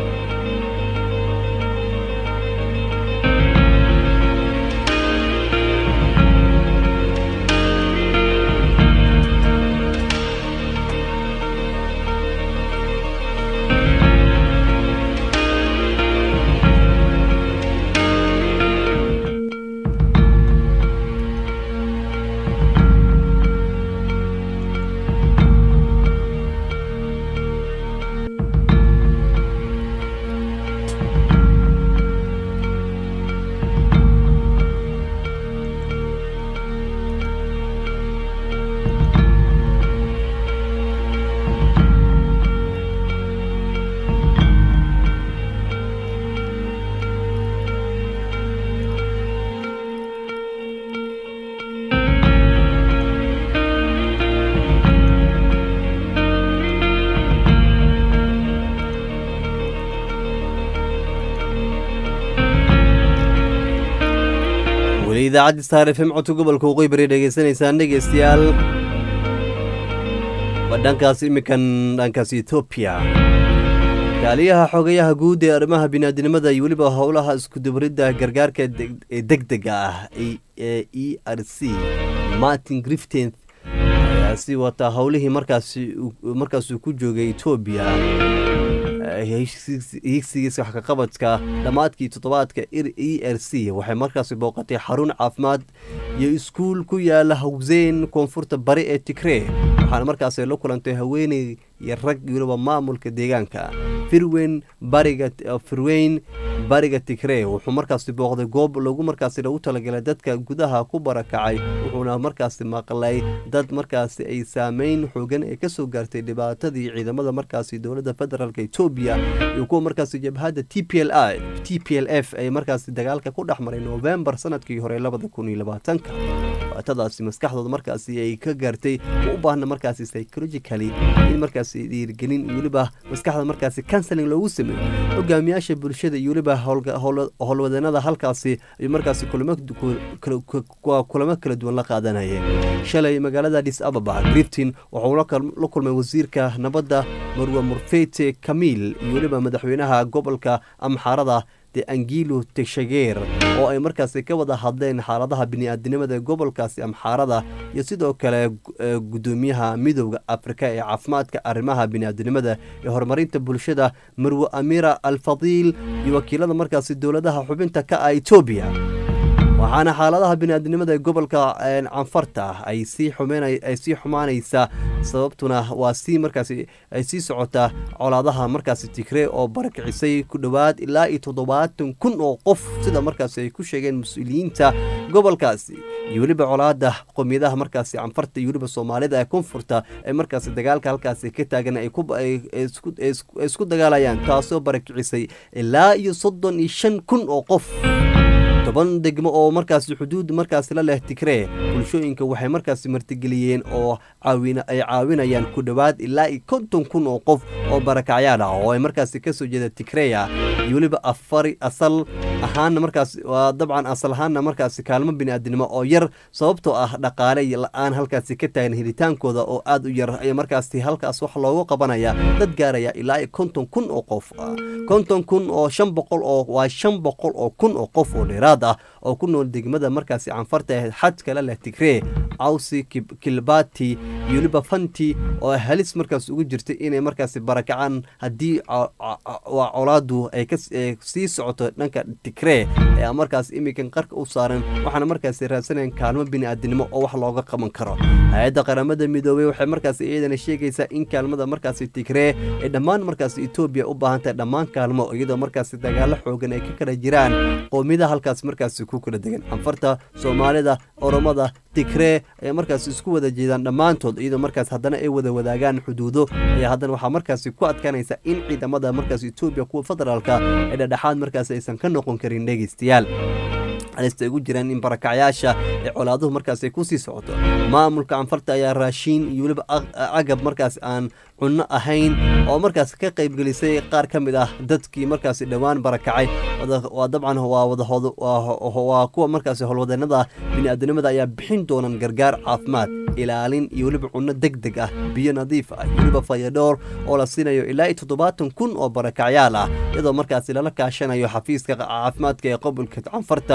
Speaker 1: idaacadda Star F M codka gobolka waqooyi bari dhageysanaysaan dhegeystayaal waddankaas imikan dhankaas Ethiopia kaaliyaha xogayaha guud ee arrimaha bini'aadanimada iyo weliba howlaha isku dubridda gargaarka degdega ah ee E R C Martin Griffiths ayaa sii wata howlihii markaasi markaas uu ku joogay Ethiopia higsigiisa wax ka qabadka dhamaadkii toddobaadka E R C waxay markaasi booqatay xarun caafimaad iyo iskuul ku yaala Hawzeen koonfurta bari ee Tigray waxaana markaasi la kulantay haweeney iyo rag waliba maamulka deegaanka Firweyn bariga Firweyn bariga Tigray wuxuu markaasi booqday goob lagu markaasi lagu talagalay dadka gudaha ku barakacay wuxuuna markaasi maqlay dad markaasi ay saameyn xooggan ay ka soo gaartay dhibaatadii ciidamada markaasi dowladda federaalka Ethiopia iyo kuwa markaasi jabhadda T P L I T P L F ay markaasi dagaalka ku dhaxmaray November sanadkii hore laba kun iyo labaatan dhibaatadaasi maskaxdooda markaasi ay ka gaartay u baahna markaasi psychologically in markaasi dhiirgelin iyo waliba maskaxda markaasi counseling loogu sameeyo hogaamiyaasha bulshada iyo waliba howlwadeennada halkaasi ay markaasi kulamo kulamo kala duwan la qaadanayeen shalay magaalada Addis Ababa Griffiths wuxuu la kulmay wasiirka nabadda Marwa Murfete Kamil iyo waliba madaxweynaha gobolka Amxaarada de Angelo Teixeira oo ay markaasi ka wada hadleen xaaladaha bini'aadanimada gobolkaasi Amxaarada iyo sidoo kale gudoomiyaha midowga Afrika ee caafimaadka arrimaha bini'aadanimada ee horumarinta bulshada Marwa Amira Al-Fadil iyo wakiilada markaasi dowladaha xubinta ka ah Ethiopia waxaana xaaladaha bini'aadanimada ee gobolka Canfarta ay sii xumeynay ay sii xumaanaysa sababtuna waa si markaasi ay sii socota colaadaha markaasi Tigray oo barakicisay ku dhawaad ilaa toddobaatan kun oo qof sida markaasi ay ku sheegeen mas'uuliyiinta gobolkaasi iyo waliba colaada qowmiyadaha markaasi Canfarta iyo waliba Soomaalida ee koonfurta ee markaasi dagaalka halkaasi ka taagan ay ku isku isku dagaalayaan taasoo barakicisay ilaa iyo soddon iyo shan kun oo qof toban degmo oo markaasi xuduud markaasi la leh Tigray bulshooyinka waxay markaasi martigeliyeen oo caawina ay caawinayaan ku dhawaad ilaa konton kun oo qof oo barakacyaal ah oo ay markaasi ka soo jeeda Tigray iyo waliba afari asal ahaan markaasi waa dabcan asal ahaan markaasi kaalmo bini'aadanimo oo yar sababtoo ah dhaqaale la'aan halkaasi ka taagan helitaankooda oo aad u yar ay markaasi halkaas wax loogu qabanaya dad gaaraya ilaa konton kun oo qof konton kun oo shan boqol oo waa shan boqol oo kun oo qof oo dheeraad ah oo ku nool degmada markaasi Canfarta ee xadka la leh Tigray Awsi Kilbati iyo waliba Fanti oo halis markaas ugu jirtay inay markaasi barakacaan haddii waa colaadu ay ka sii socoto dhanka Tigray ee markaas imikan qarka u saaran waxaana markaasi raadsanayaan kaalmo bini'aadanimo oo wax looga qaban karo hay'adda qaramada midoobay waxay markaasi iyadana sheegaysaa in kaalmada markaasi Tigray ee dhammaan markaasi Ethiopia u baahan tahay dhammaan kaalmo iyadoo markaasi dagaalo xoogan ay ka kala jiraan qowmiyada halkaas markaasi ku kala degan Canfarta Soomaalida Oromada Tigray ay markaasi isku wada jeedaan dhammaantood iyadoo markaas haddana ay wada wadaagaan xuduudo ayaa haddana waxaa markaasi ku adkaanaysa in ciidamada markaasi Ethiopia kuwa federaalka ee dhexdhexaad markaasi aysan ka noqon karin dhegeystayaal halista ugu jiraan in barakacyaasha ee colaaduhu markaas ay ku sii socoto maamulka Canfarta ayaa raashin iyo waliba agab markaas aan cunno ahayn oo markaas ka qayb gelisay qaar ka mid ah dadkii markaas dhawaan barakacay waa dabcan waa wadahooda waa kuwa markaas howlwadeennada bini'aadanimada ayaa bixin doonaan gargaar caafimaad ilaalin iyo waliba cunno degdeg ah biyo nadiif ah iyo waliba fayadhowr oo la siinayo ilaa toddobaatan kun oo barakacyaal ah iyadoo markaas lala kaashanayo xafiiska caafimaadka ee gobolka Canfarta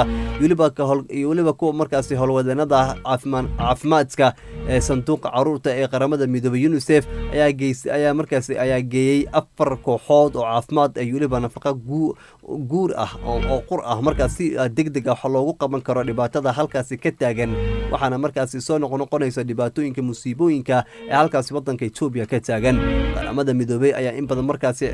Speaker 1: iyo waliba kuwa markaasi howlwadeennada caafimaadka ee sanduuqa caruurta ee qaramada midoobay UNICEF ayaa geysay ayaa markaasi ayaa geeyay afar kooxood oo caafimaad ay waliba nafaqa guur ah oo qur ah markaasi degdeg ah loogu qaban karo dhibaatada halkaasi ka taagan waxaana markaasi soo noqonaysa dhibaatooyinka musiibooyinka ee halkaasi wadanka Ethiopia ka taagan qaramada midoobay ayaa in badan markaasi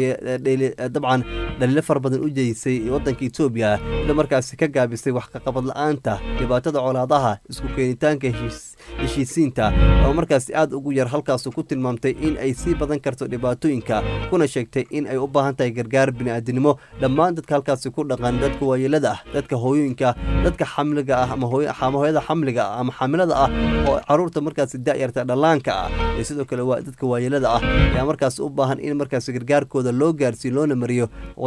Speaker 1: dabcan dhaliilo far badan u jeysay wadanka Ethiopia ila markaasi ka gaabisay wax ka qabad la'aanta dhibaatada colaadaha isku keenitaanka heshiisiinta oo markaasi aad ugu yar halkaas ku tilmaamtay in ay sii badan karto dhibaatooyinka kuna sheegtay in ay u baahan tahay gargaar bini'aadanimo dhammaan dadka halkaasi ku dhaqan dadka waayeelada ah dadka hooyooyinka dadka xamliga ah ama hooyada xamliga ah ama xamilada ah oo caruurta markaasi da'yarta dhalaanka ah iyo sidoo kale waa dadka waayeelada ah ayaa markaas u baahan in markaasi gargaarkooda loo gaarsiiyo loona mariyo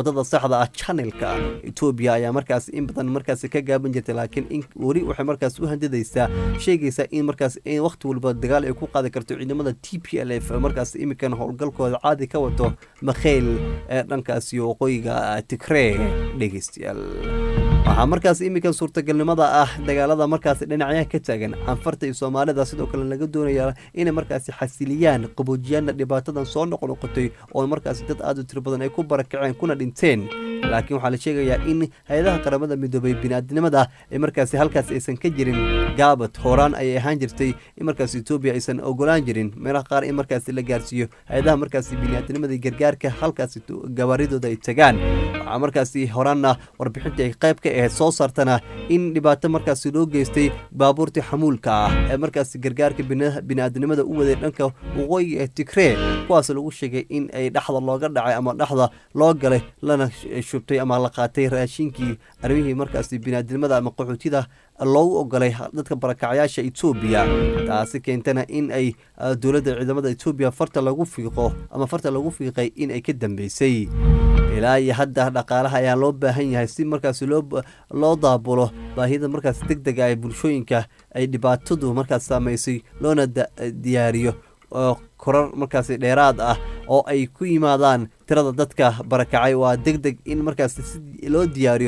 Speaker 1: wadada saxda ah channelka Ethiopia ayaa markaas in badan markaas ka gaaban jirtay laakiin in wari waxay markaas u handidaysaa sheegaysa in markaas in waqti walba dagaal ay ku qaadi karto ciidamada T P L F markaas imikan howlgalkooda caadi ka wato Makheel ee dhankaas iyo waqooyiga Tigray dhegeystayaal waxaa markaas imikan suurtagalnimada ah dagaalada markaas dhinacyaha ka taagan anfarta iyo Soomaalida sidoo kale laga doonayaa in markaas xasiliyaan qaboojiyana dhibaatadan soo noqnoqotay oo markaas dad aad u tiro badan ay ku barakaceen kuna dhinteen laakiin waxaa la sheegayaa in hay'adaha qaramada midoobay bini'aadanimada ee markaas halkaas aysan ka jirin gaabad horaan ay ahaan jirtay in markaas Ethiopia aysan ogolaan jirin meelaha qaar in markaas la gaarsiiyo hay'adaha markaas bini'aadanimada gargaarka halkaas gabaaridooda ay tagaan waxaa markaas horaanna warbixinta ay qayb ka ahayd soo saartana in dhibaato markaas loo geystay baabuurta xamuulka ah ee markaas gargaarka bini'aadanimada u waday dhanka waqooyiga ee Tigray kuwaas lagu sheegay in ay dhaxda looga dhacay ama dhaxda loo galay lana shubtay ama la qaatay raashinkii arrimihii markaas bini'aadanimada ama qaxootida loogu ogolay dadka barakacyaasha Ethiopia taasi keentana in ay dowladda ciidamada Ethiopia farta lagu fiiqo ama farta lagu fiiqay in ay ka dambeysay ilaa iyo hadda dhaqaalaha ayaa loo baahan yahay si markaas loo loo daabulo baahida markaas degdeg ah ee bulshooyinka ay dhibaatadu markaas saameysay loona diyaariyo korar markaas dheeraad ah oo ay ku yimaadaan tirada dadka barakacay waa degdeg in markaas loo diyaariyo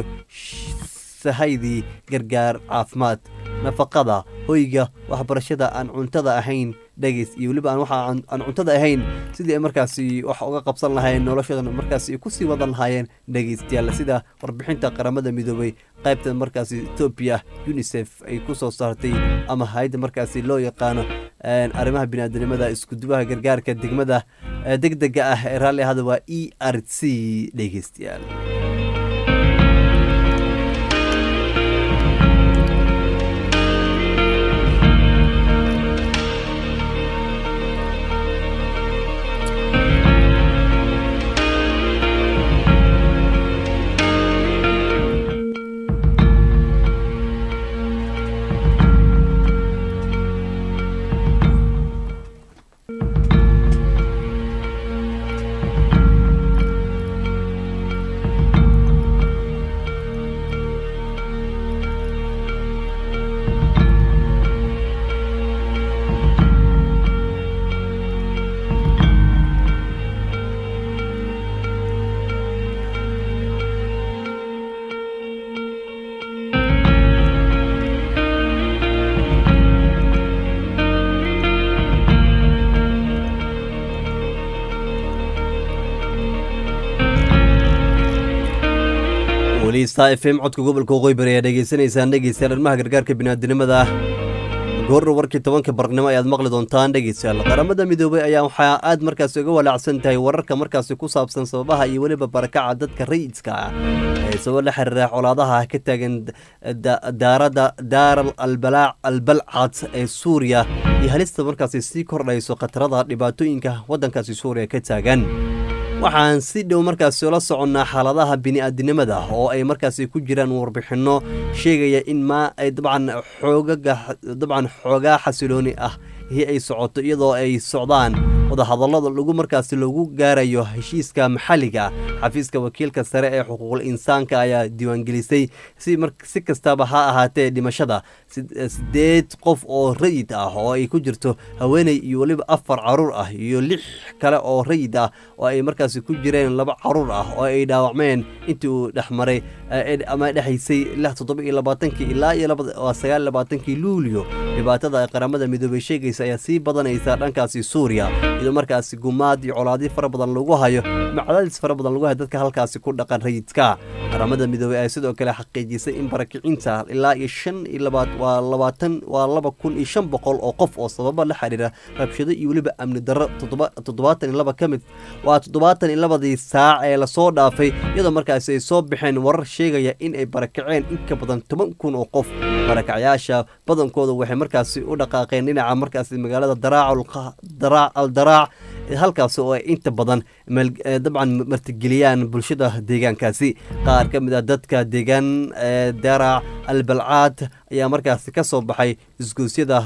Speaker 1: sahaydii gargaar caafimaad nafaqada hoyga waxbarashada aan cuntada ahayn dhageys iyo waliba aan waxa aan cuntada ahayn sidii ay markaas wax uga qabsan lahayn noloshooda markaas ku sii wadan lahaayeen dhageystayaal sida warbixinta qaramada midoobay qaybta markaas Ethiopia UNICEF ay ku soo saartay ama hay'adda markaas loo yaqaano arrimaha bini'aadanimada isku duwaha gargaarka degmada degdega ah ee raalli ahada waa E R C dhageystayaal وليستا اف ام codka gobolka waqooyi bari ayaa dhageysanaysaan dhegeystayaal arrimaha gargaarka bini'aadanimada goor warkii tobanka barnimo ayaad maqli doontaan dhegeystayaal qaramada midoobay ayaa waxaa aad markaas uga walaacsan tahay wararka markaas ku saabsan sababaha iyo waliba barakaca dadka rayidka ah ee soo la xiriira colaadaha ka taagan daarada daaral albalaac albalcad ee Suuriya iyo halista markaas sii kordhayso khatarada dhibaatooyinka wadankaasi Suuriya ka taagan waxaan si dhow markaas la soconnaa xaaladaha bini'aadanimada oo ay markaas ku jiraan warbixino sheegaya in ma ay dabcan xoogaga dabcan xooga xasilooni ah ay socoto iyadoo ay socdaan wada hadallada lagu markaas lagu gaarayo heshiiska maxalliga xafiiska wakiilka sare ee xuquuqul insaanka ayaa diiwaan gelisay si si kastaba ha ahaatee dhimashada sideed qof oo rayid ah oo ay ku jirto haweeney iyo waliba afar caruur ah iyo lix kale oo rayid ah oo ay markaas ku jireen laba caruur ah oo ay dhaawacmeen intii uu dhaxmaray ama dhaxaysay toddoba iyo labaatan-kii ilaa iyo sagaal iyo labaatan-kii luulyo dhibaatada ay qaramada midoobay sheegaysa ayaa sii badanaysa dhankaasi Suuriya iyadoo markaas gumaad iyo colaadi fara badan lagu hayo macdadis fara badan lagu hayo dadka halkaasi ku dhaqan rayidka qaramada midoobay ay sidoo kale xaqiijisay in barakicinta ilaa iyo shan iyo labaatan waa laba kun iyo shan boqol oo qof oo sababa la xiriira rabshado iyo waliba amni darro toddobaatan iyo laba ka mid waa toddobaatan iyo labadii saac ee la soo dhaafay iyadoo markaas ay soo baxeen warar sheegaya in ay barakaceen in ka badan toban kun oo qof barakacyaasha badankooda waxay markaas u dhaqaaqeen dhinaca markaas magaalada daraac daraac al daraac halkaas oo ay inta badan dabcan martigeliyaan bulshada deegaankaasi qaar ka mid ah dadka deegaan daraac albalcaad ayaa markaas ka soo baxay isgoosyada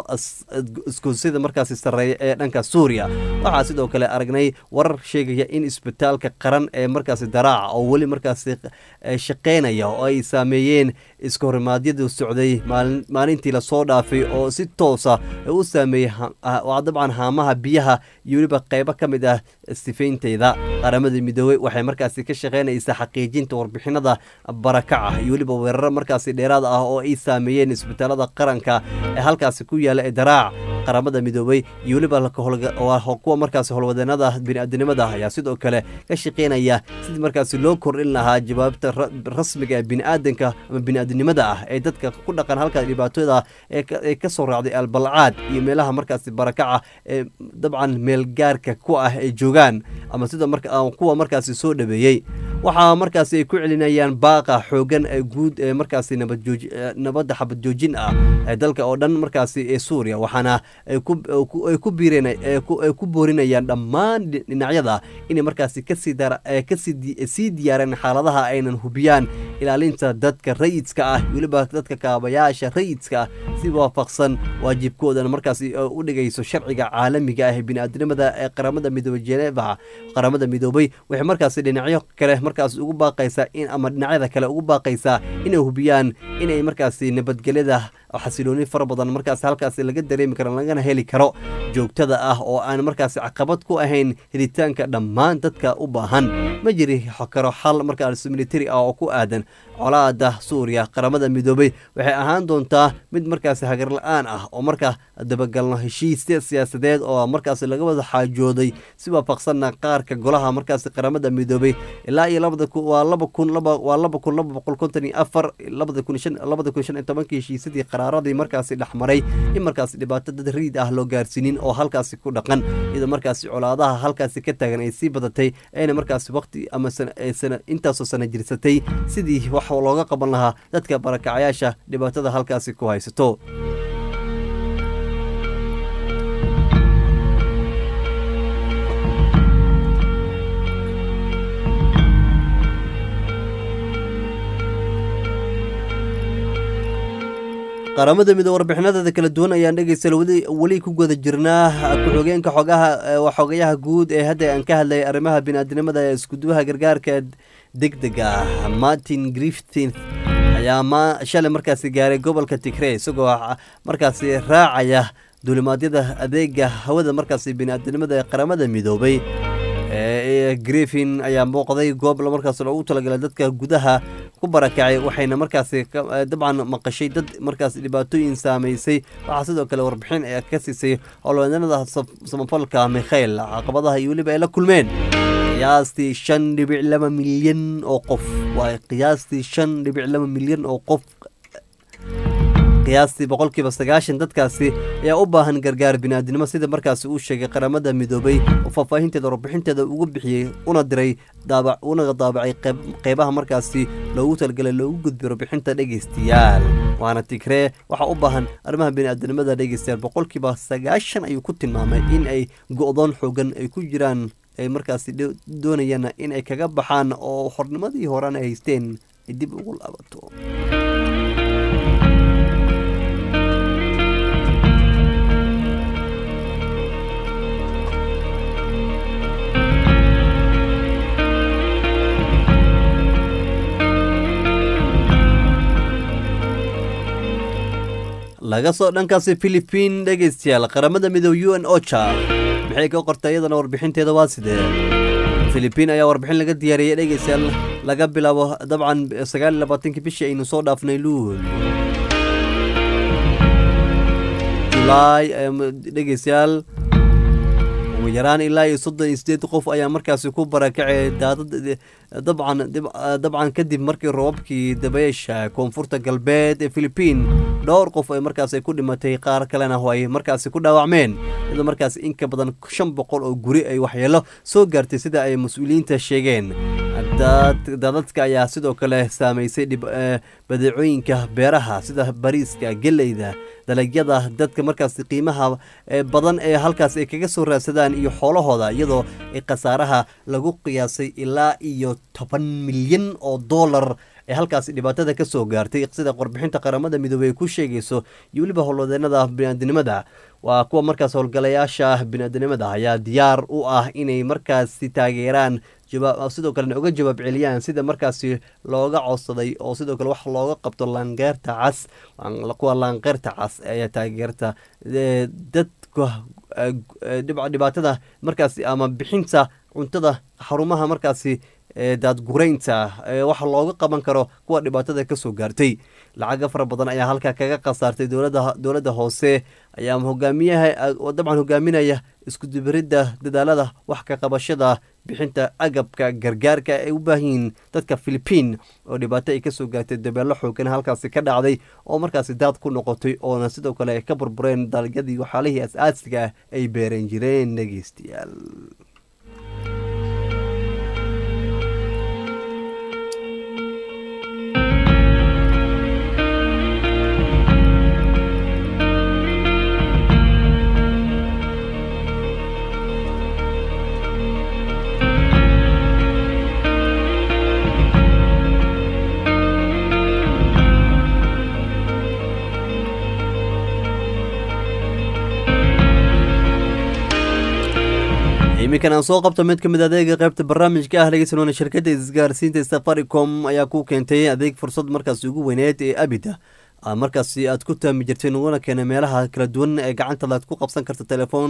Speaker 1: isgoosyada markaasi sareeya ee dhanka suuriya. waxaa sidoo kale aragnay warar sheegaya in isbitaalka qaran ee markaasi daraaca oo weli markaasi shaqeynaya oo ay saameeyeen iska horimaadyadu socday maalintii lasoo dhaafay oo si toosa u saameeyey dabcan haamaha biyaha iyo weliba qeybo ka mid ah sifaynteeda. qaramada midoobey waxay markaasi ka shaqeynaysaa xaqiijinta warbixinada barakaca iyo weliba weeraro markaasi dheeraad ah oo ay saameeyeen isbitaalada qaranka ee halkaasi ku yaala ee daraac. qaramada midoobey iyo weliba kuwa markaasi howlwadeenada bini'aadanimada ayaa sidoo kale ka shaqeynaya sidii markaasi loo kordhin lahaa jawaabta rasmiga ee bini'aadanka ama bini'aadanimada ah ee dadka ku dhaqan halka dhibaatada ee ka soo raacday albalcaad iyo meelaha markaasi barakaca ee dabcan meelgaarka ku ah ay joogaan ama sida kuwa markaasi soo dhaweeyey. waxaa markaasi ay ku celinayaan baaqa xoogan ee guud ee markaasi nabadda xabad joojin ah ee dalka oo dhan markaasi ee suuriya, waxaana ay ku boorinayaan dhammaan dhinacyada inay markaasi kasii diyaareen xaaladaha aynan hubiyaan ilaalinta dadka rayidka ah weliba dadka kaabayaasha rayidka ah si waafaqsan waajibkoodana markaasi u dhigayso sharciga caalamiga ah ee bini'aadanimada ee qaramada midoobey Geneva. qaramada midoobey waxay markaasi dhinacyo kale markaasi ugu baaqaysaa in ama dhinacyada kale ugu baaqaysaa inay hubiyaan inay markaasi nabadgelyada xasilooni fara badan markaas halkaasi laga dareemi karo lagana heli karo joogtada ah oo aan markaasi caqabad ku ahayn helitaanka dhammaan dadka u baahan. ma jiri karo xal markaas military ah oo ku aadan colaada suuriya. qaramada midoobey waxay ahaan doontaa mid markaasi hagar la-aan ah oo markaa dabagalno heshiisya siyaasadeed oo markaasi laga wada xaajooday si waafaqsanna qaarka golaha markaasi qaramada midoobey ilaa iyo waa laba kun laba boqol konton iyo afar labada kun shan iyo tobankii heshiisyadii qaraaradii markaasi dhexmaray in markaasi dhibaato dad riid ah loo gaarsiinin oo halkaasi ku dhaqan iyadoo markaasi colaadaha halkaasi ka taagan ay sii badatay ayna markaasi waqti ama intaasoo sana jirsatay sidii wax looga qaban lahaa dadka barakacayaasha dhibaatada halkaasi ku haysato. qaramada midoobe warbixinadeeda kala duwan ayaan dhegeysta weli ku guda jirnaa. ku-xigeenka xogaha xogayaha guud ee hadda aan ka hadlayay arrimaha bini'aadanimada ee iskuduwaha gargaarka degdega ah Martin Griffiths ayaa shalay markaasi gaaray gobolka Tigray isagoo markaasi raacaya duulimaadyada adeega hawada markaasi bini'aadanimada ee qaramada midoobey. Griffin ayaa muuqday goob markaas loogu talagalay dadka gudaha ku barakacay waxayna markaasi dabcan maqashay dad markaas dhibaatooyin saameysay. waxaa sidoo kale warbixin ay ka siisay howlwadeennada samafalka Mikhail caqabadaha iyo weliba ay la kulmeen. qiyaastii shan dhibic laba milyan oo qof waa qiyaastii shan dhibic laba milyan oo qof qiyaastii boqolkiiba sagaashan dadkaasi ayaa u baahan gargaar bini'aadanimo sida markaasi uu sheegay qaramada midoobey oo faahfaahinteeda warbixinteeda ugu bixiyey una diray daabac una daabacay qeybaha markaasi loogu talagalay loogu gudbiyo warbixinta dhegeystayaal. waana Tigray waxaa u baahan arrimaha bini'aadanimada dhegeystayaal boqolkiiba sagaashan ayuu ku tilmaamay in ay go'doon xoogan ay ku jiraan ay markaasi doonayaan in ay kaga baxaan oo xornimadii horena ay haysteen ay dib ugu laabato. laga soo dhankaasi Philippine dhegeystayaal qaramada midoobe U N OCHA maxay ka qortay iyadana warbixinteeda waa sidee. Philippine ayaa warbixin laga diyaariyay dhegeystayaal laga bilaabo dabcan sagaal iyo labaatanka bishii aynu soo dhaafnay luul July dhegeystayaal ugu yaraan ilaa iyo soddon iyo sideed qof ayaa markaasi ku barakacay daadad dabcan dabcan kadib markii roobabkii dabaysha koonfurta galbeed ee Philippine dhowr qof ay markaasi ku dhimatay qaar kalena ay markaasi ku dhaawacmeen iyadoo markaasi in ka badan shan boqol oo guri ay waxyeelo soo gaartay sida ay mas'uuliyiinta sheegeen. daadadka ayaa sidoo kale saameysay badeecooyinka beeraha sida bariiska geleyda dalagyada dadka markaasi qiimaha badan ee halkaas ay kaga soo raadsadaan iyo xoolahooda iyadoo ay khasaaraha lagu qiyaasay ilaa iyo toban milyan oo dollar ee halkaasi dhibaatada ka soo gaartay sida warbixinta qaramada midoobey ay ku sheegayso iyo weliba howlwadeenada biniaadinimada waa kuwa markaas howlgalayaasha biniaadinimada ayaa diyaar u ah inay markaasi taageeraan sidoo kalena uga jawaab celiyaan sida markaasi looga codsaday oo sidoo kale wax looga qabto laangeerta cas kuwa laangeerta cas ayaa taageerta dadka dhibaatada markaasi ama bixinta cuntada xarumaha markaasi daadgureynta waxa looga qaban karo kuwa dhibaatada kasoo gaartay lacaga fara badan ayaa halkaa kaga khasaartay dowlada dowladda hoose ayaa hogaamiyaha dabcan hogaaminaya iskudubaridda dadaalada wax ka qabashada bixinta agabka gargaarka ay u baahanyihiin dadka philipiin oo dhibaato ay kasoo gaartay dabeelo xoogan halkaasi ka dhacday oo markaasi daad ku noqotay oona sidoo kale ay ka burbureen dalagyadii waxaalihii as-aasiga ah ay beeran jireen dhegeystayaal. iminkan aan soo qabto mid ka mid adeega qaybta barnaamijka ah dhegeysanona shirkadda isgaarsiinta safaricom ayaa ku keentay adeeg fursad markaasi ugu weyneed ee abida markaasi aad ku taami jirtay naguna keenay meelaha kala duwan ee gacantada aad ku qabsan karta telefoon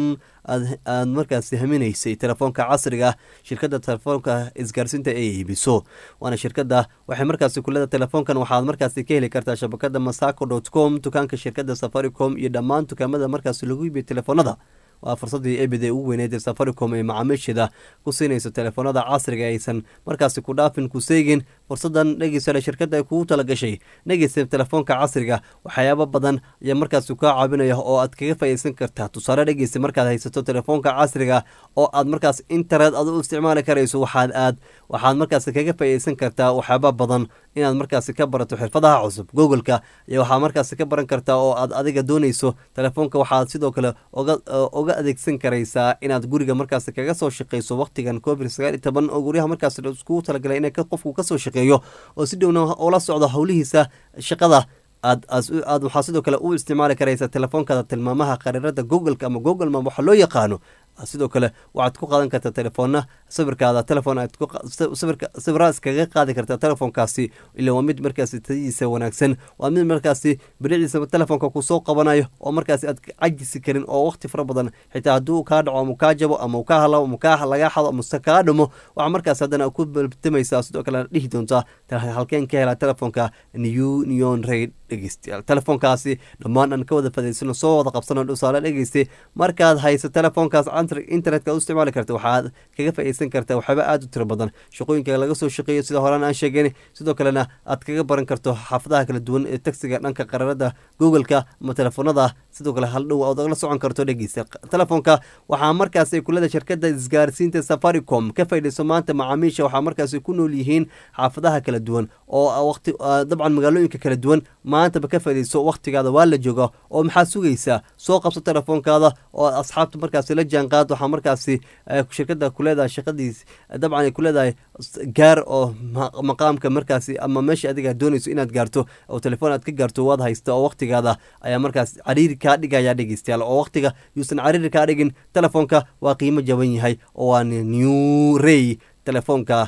Speaker 1: aad markaasi haminaysay telefoonka casriga ah shirkadda telefoonka isgaarsiinta ee iibiso waana shirkadda waxay markaasi kulada telefoonkan waxaad markaasi ka heli kartaa shabakada masaco dot com dukaanka shirkadda safaricom iyo dhammaan dukaamada markaasi lagu iibiyo telefoonada waa fursadii ebid ee ugu weyneed ee safaricom ee macaamiisheeda ku siinayso telefoonada casriga aysan markaasi ku dhaafin ku seegin fursadan dhegeysale shirkadda ay kugu talagashay dhegeysa telefoonka casriga waxyaabo badan ayaa markaasi kaa caabinaya oo aad kaga faa'iideysan kartaa tusaale dhegeysa markaad haysato telefoonka casriga oo aad markaas internet aad u isticmaali karayso waxaad aad waxaad markaasi kaga faa'iideysan kartaa waxyaabo badan inaad markaasi ka barato xirfadaha cusub google-ka iyo waxaa markaasi ka baran kartaa oo aad adiga doonayso telefoonka waxaad sidoo kale oga oga adeegsan karaysaa inaad guriga markaasi kaga soo shaqeyso waqtigan covid sagaal iyo toban oo guryaha markaasi iskugu talagalay inay qofku kasoo shaqeeyo oo si dhowna ula socdo howlihiisa shaqada aad aad waxaa sidoo kale u isticmaali karaysaa telefoonkaada tilmaamaha qariirada google-ka ama google map waxa loo yaqaano sidoo kale waxaad ku qaadan kartaa telefoona sawirkaada telefoon aad sawirka sawira iskaga qaadi kartaa telefoonkaasi ilaa waa mid markaasi tayadiisa wanaagsan waa mid markaasi biliciisa telefoonka kusoo qabanayo oo markaasi aad cajisi karin oo waqti fara badan xitaa hadduu kaa dhaco ama kaa jabo ama kaa halo ama kaa laga xado ama kaa dhumo waxaa markaas haddana ku baltamaysaa sidoo kale dhihi doontaa halkeen ka helaa telefoonka new neon raid dhegeystayaal telefoonkaasi dhammaan aan ka wada faa'iideysano soo wada qabsano dhusaale dhegeystay markaad hayso telefoonkaas internetka u isticmaali karta waxaad kaga faa'iideysan kartaa waxyaaba aad u tiro badan shaqooyinka laga soo shaqeeyo sida horaan aan sheegeen sidoo kalena aad kaga baran karto xaafadaha kala duwan ee taksiga dhanka qaraarada google-ka ama telefoonada sidoo kale hal dhow aad la socon karto dhegeysta telefoonka waxaa markaas ay kulada shirkadda isgaarsiinta safaricom ka faa'iideyso maanta macaamiisha waxaa markaas ku nool yihiin xaafadaha kala duwan oo waqti dabcan magaalooyinka kala duwan maantaba ka faa'iideyso waqtigaada waa la jooga oo maxaad sugaysaa soo qabso telefoonkaada oo asxaabta markaasi la jaanqaad waxaa markaasi shirkadda kuleedahay shaqadiis dabcan ay kuleedahay gaar oo maqaamka markaasi ama meesha adiga doonayso inaad gaarto oo telefoon aad ka gaarto waad haysta oo waqtigaada ayaa markaas cariiri kaa dhigaya dhegeystayaal oo waqtiga yuusan cariiri kaa dhigin telefoonka waa qiimo jaban yahay oo waa new ray telefoonka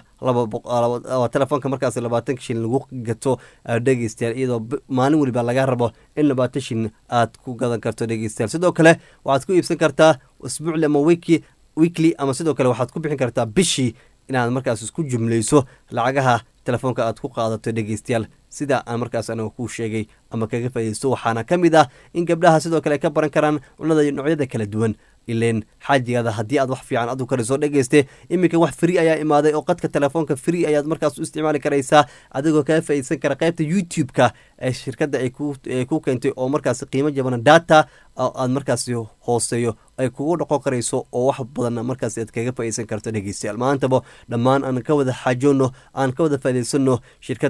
Speaker 1: laba telefoonka markaas labaatanka shilin lagu gato dhegeystayaal iyadoo maalin weliba laga rabo in labaatan shilin aad ku gadan karto dhegeystayaal sidoo kale waxaad ku iibsan kartaa isbuucli ama wiki weekly ama sidoo kale waxaad ku bixin kartaa bishii inaad markaas isku jumlayso lacagaha telefoonka aad ku qaadato dhegeystayaal sida aan markaas anaga kuu sheegay ama kaga faa'iideysto waxaana ka mid ah in gabdhaha sidoo kale ay ka baran karaan cunada noocyada kala duwan ileen xaajigaada haddii aad wax fiican adu kale soo dhegeyste iminka wax free ayaa imaaday oo qadka telefoonka free ayaad markaas u isticmaali karaysaa adigoo kaga faa'iideysan kara qaybta youtube-ka ee shirkadda ay ku keentay oo markaas qiimo jabana data aad markaasi hooseeyo ay kugu dhaqon karayso oo wax badan markaas aad kaga faa'iideysan karto dhegeystayaal maantaba dhammaan aan ka wada xaajoono aan ka wada faa'iideysano shirkadda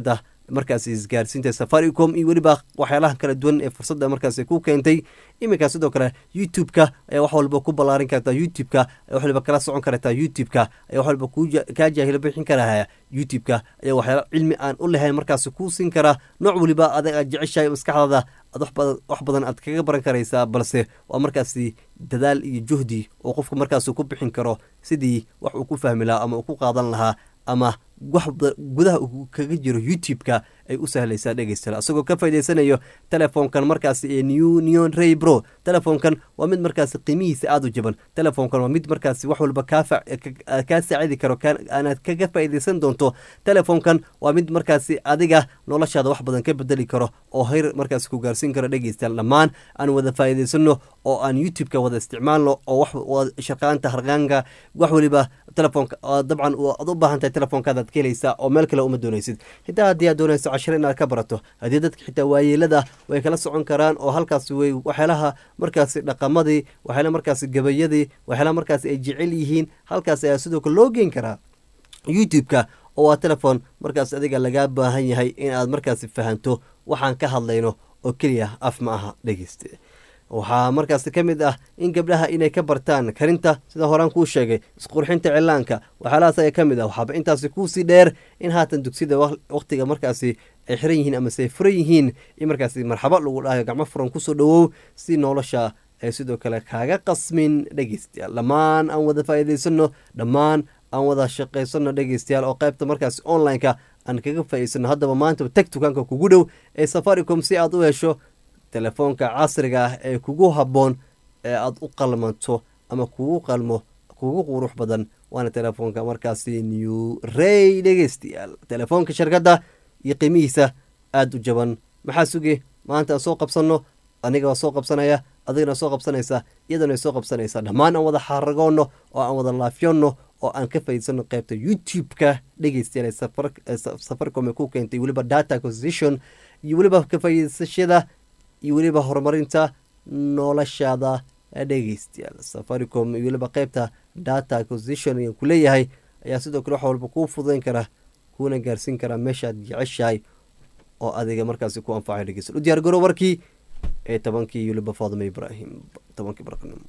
Speaker 1: markaasi isgaarsiinta Safaricom iyo weliba waxyaalaha kala duwan ee fursadda markaasi ku keentay. iminka sidoo kale YouTube-ka ayaa wax walba ku ballaarin kartaa, YouTube-ka ayaa wax walba kala socon kartaa, YouTube-ka ayaa wax walba kaa jaahilo bixin karaya, YouTube-ka ayaa waxyaala cilmi aan u lahayn markaasi kuu siin karaa, nooc waliba adag aad jeceshahay maskaxdaada aad wax badan aad kaga baran karaysaa, balse waa markaasi dadaal iyo juhdi oo qofka markaasi ku bixin karo sidii wax uu ku fahmi lahaa ama uu ku qaadan lahaa ama wax gudaha uu kaga jiro YouTube-ka ay u sahlaysaa dhegeystayaal. asagoo ka faa'iideysanayo telefoonkan markaasi ee New Neon Ray Pro. telefoonkan waa mid markaasi qiimihiisa aad u jaban. telefoonkan waa mid markaasi wax walba kaa kaa saacidi karo aanaad kaga faa'iideysan doonto. telefoonkan waa mid markaasi adiga noloshaada wax badan ka bedeli karo oo hayr markaasi ku gaarsiin karo dhegeystayaal. dhammaan aan wada faa'iideysano oo aan YouTube-ka wada isticmaalno oo wax shaqaanta harqaanka wax waliba telefoonka dabcan aad u baahan tahay telefoonkaada aad ka helaysaa oo meel kale uma doonaysid. xitaa haddii aad doonayso cashir inaad ka barato, haddii dadka xitaa waayeelada way kala socon karaan oo halkaasi way waxyaalaha markaasi dhaqamadii, waxyaalaha markaasi gabayadii, waxyaalaha markaasi ay jecel yihiin halkaas ayaa sidoo kale loo geyn karaa YouTube-ka oo waa telefoon markaas adiga lagaa baahan yahay in aad markaasi fahanto waxaan ka hadlayno oo keliya af ma aha dhegeyste. waxaa markaasi ka mid ah in gabdhaha inay ka bartaan karinta sida horaan kuu sheegay, isqurxinta cilaanka, waxyaalahaas ayaa ka mid ah. waxaaba intaasi kuusii dheer in haatan dugsida waqtiga markaasi ay xiran yihiin ama say furan yihiin in markaasi marxabo lagu dhahayo gacmo furan kusoo dhawow si nolosha ay sidoo kale kaaga qasmin dhegeystayaal. dhammaan aan wada faa'iidaysano, dhammaan aan wada shaqaysano dhegeystayaal oo qaybta markaasi online-ka aan kaga faa'iidaysano. haddaba maanta tag dukaanka kugu dhow ee Safaricom si aad u hesho telefoonka casriga ah ee kugu habboon ee aad u qalmanto ama kugu qalmo kugu qurux badan, waana telefoonka markaasi New Ray dhegeystayaal. telefoonka shirkadda iyo qiimihiisa aad u jaban. maxaa suge maanta aan soo qabsano, aniga waa soo qabsanaya, adigana soo qabsanaysa, iyadana soo qabsanaysa. dhammaan aan wada xaragoono oo aan wada laafyoonno oo aan ka faa'iidsano qaybta YouTube-ka dhegeystayaal Safaricom ee ku keentay weliba data acquisition iyo weliba ka faa'iidsashada iyo weliba horumarinta noloshaada dhegeystayaal. Safaricom iyo weliba qaybta data acquisition ayaan ku leeyahay ayaa sidoo kale wax walba kuu fududayn kara kuuna gaarsiin karaa meeshaad jeceshahay oo adiga markaasi ku anfacay dhegeystayaal. u diyaar garo warkii ee tobankii iyo weliba Faadimo Ibraahim tobankii barqanimo.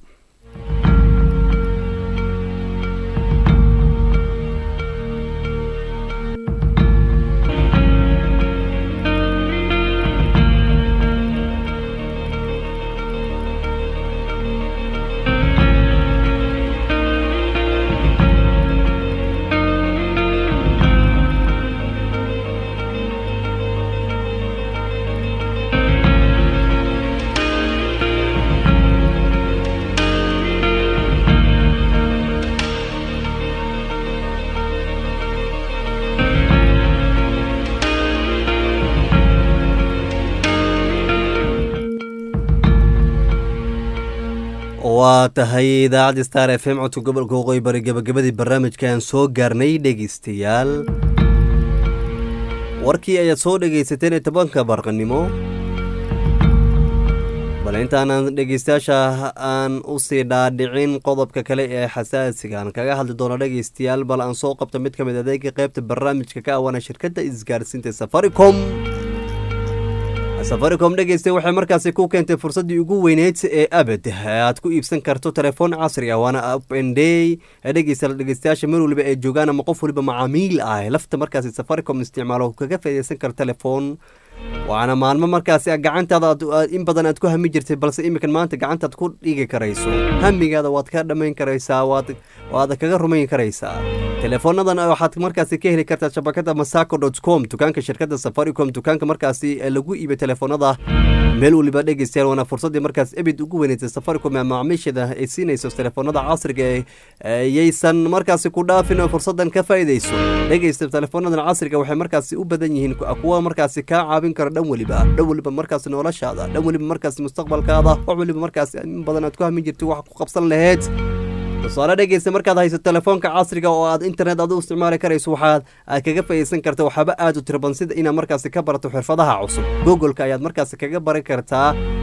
Speaker 1: waa tahay idaacadda Star F M codka gobolka Waqooyi Bari gabagabadii barnaamijkan soo gaarnay dhegeystayaal. warkii ayaad soo dhegeysateen tobanka barqanimo, bal intaanan dhegeystayaasha aan u sii dhaadhicin qodobka kale ee xasaasiga aan kaga hadli doono dhegeystayaal, bal aan soo qabto mid ka mid adeega qaybta barnaamijka ka awana shirkadda isgaarsiinta Safaricom. Safaricom dhegeyste waxay markaasi ku keentay fursadii ugu weyneyd ee abad aad ku iibsan karto telefoon casri ah, waana up and day dhegeystayaal. dhegeystayaasha meel waliba ay joogaan ama qof waliba macaamiil ah lafta markaasi Safaricom isticmaalo kaga faa'iideysan karo telefoon, waana maalmo markaasi gacantaada in badan aad ku hami jirtay, balse iminkan maanta gacantaad ku dhigi karayso, hamigaada waad ka dhamayn karaysaa, waad waad kaga rumayn karaysaa. teleefoonadan waxaad markaasi ka heli kartaa shabakada masaco dot com, dukaanka shirkadda Safaricom, dukaanka markaasi lagu iibiyo telefoonada meel waliba dhegeystayaal. waana fursadii markaas ebid ugu weyneysay Safaricom ee macaamiishada ay siinayso telefoonada casriga ee yaysan markaasi ku dhaafin oo fursadan ka faa'iideyso dhegeysta. teleefoonadan casriga waxay markaasi u badan yihiin kuwa markaasi ka caawin kara dhan waliba dhan waliba markaasi noloshaada, dhan waliba markaasi mustaqbalkaada, wax waliba markaasi in badan aad ku hami jirtay wax ku qabsan lahayd. tusaale dhegeysta markaad hayso telefoonka casriga oo aad internet aad u isticmaali karayso, waxaad aad kaga faa'iideysan kartaa waxba aad u tiraban sida inaad markaasi ka barato xirfadaha cusub. Google-ka ayaad markaasi kaga baran kartaa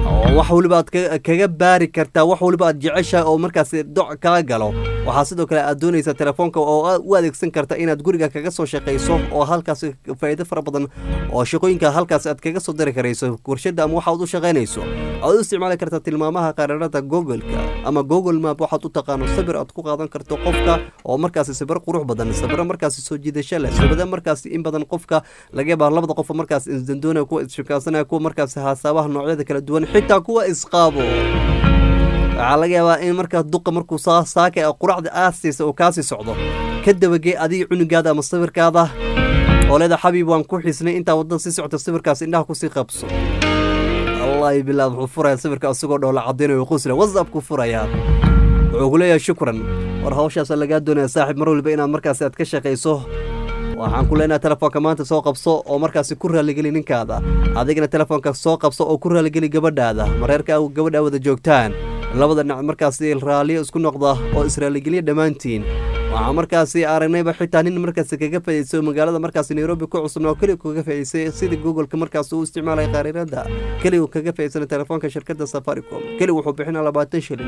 Speaker 1: oo wax waliba aad kaga baari kartaa wax waliba aad jeceshahay oo markaas doc kaa galo waxaa sidoo kale aad doonaysaa telefoonka oo u adeegsan karta inaad guriga kaga soo shaqayso oo halkaas faa'iido fara badan oo shaqooyinka halkaas aad kaga soo dari karayso warshada ama waxaad u shaqaynayso aad u isticmaali kartaa tilmaamaha qaraarada Google-ka ama Google Map waxaad u taqaano sawir aad ku qaadan karto qofka oo markaas sawir qurux badan sawir markaas soo jiidasho leh sawirada markaas in badan qofka laga yaabo labada qof markaas isdandoona ku isshaqaasanaya ku markaas haasabaha noocyada kala duwan xitaa kuwa isqaabo waxaa laga yaabaa in markaas duqa markuu saaka ee quraacda aasiisa oo kaasi socdo ka dabagee adiga cunugaada ama sawirkaada oo leeda xabiib waan ku xisnay intaa wadada si socota sawirkaas indhaha ku sii qabso wallahi bilaa wuxuu furaya sawirka asagoo dhoola cadeynayo qosla whatsapp ku furaya wuxuu ku leeyahay shukran war hawshaas laga doonaya saaxiib mar walba inaad markaas aad ka shaqayso waxaan ku leenahay telefoonka maanta soo qabso oo markaas ku raaligeli ninkaada adigana telefoonka soo qabso oo ku raaligeli gabadhaada mareerka gabadha wada joogtaan labada dhinac markaas raaliyo isku noqda oo israaligeliya dhamaantiin waxaa markaas aragnayba xitaa nin markaas kaga faa'iideystay magaalada markaas Nairobi ku cusub oo kaliya kaga faa'iideystay sida Google-ka markaas uu isticmaalay qariirada kaliya kaga faa'iideystay telefoonka shirkadda Safaricom kaliya wuxuu bixinaa labaatan shilin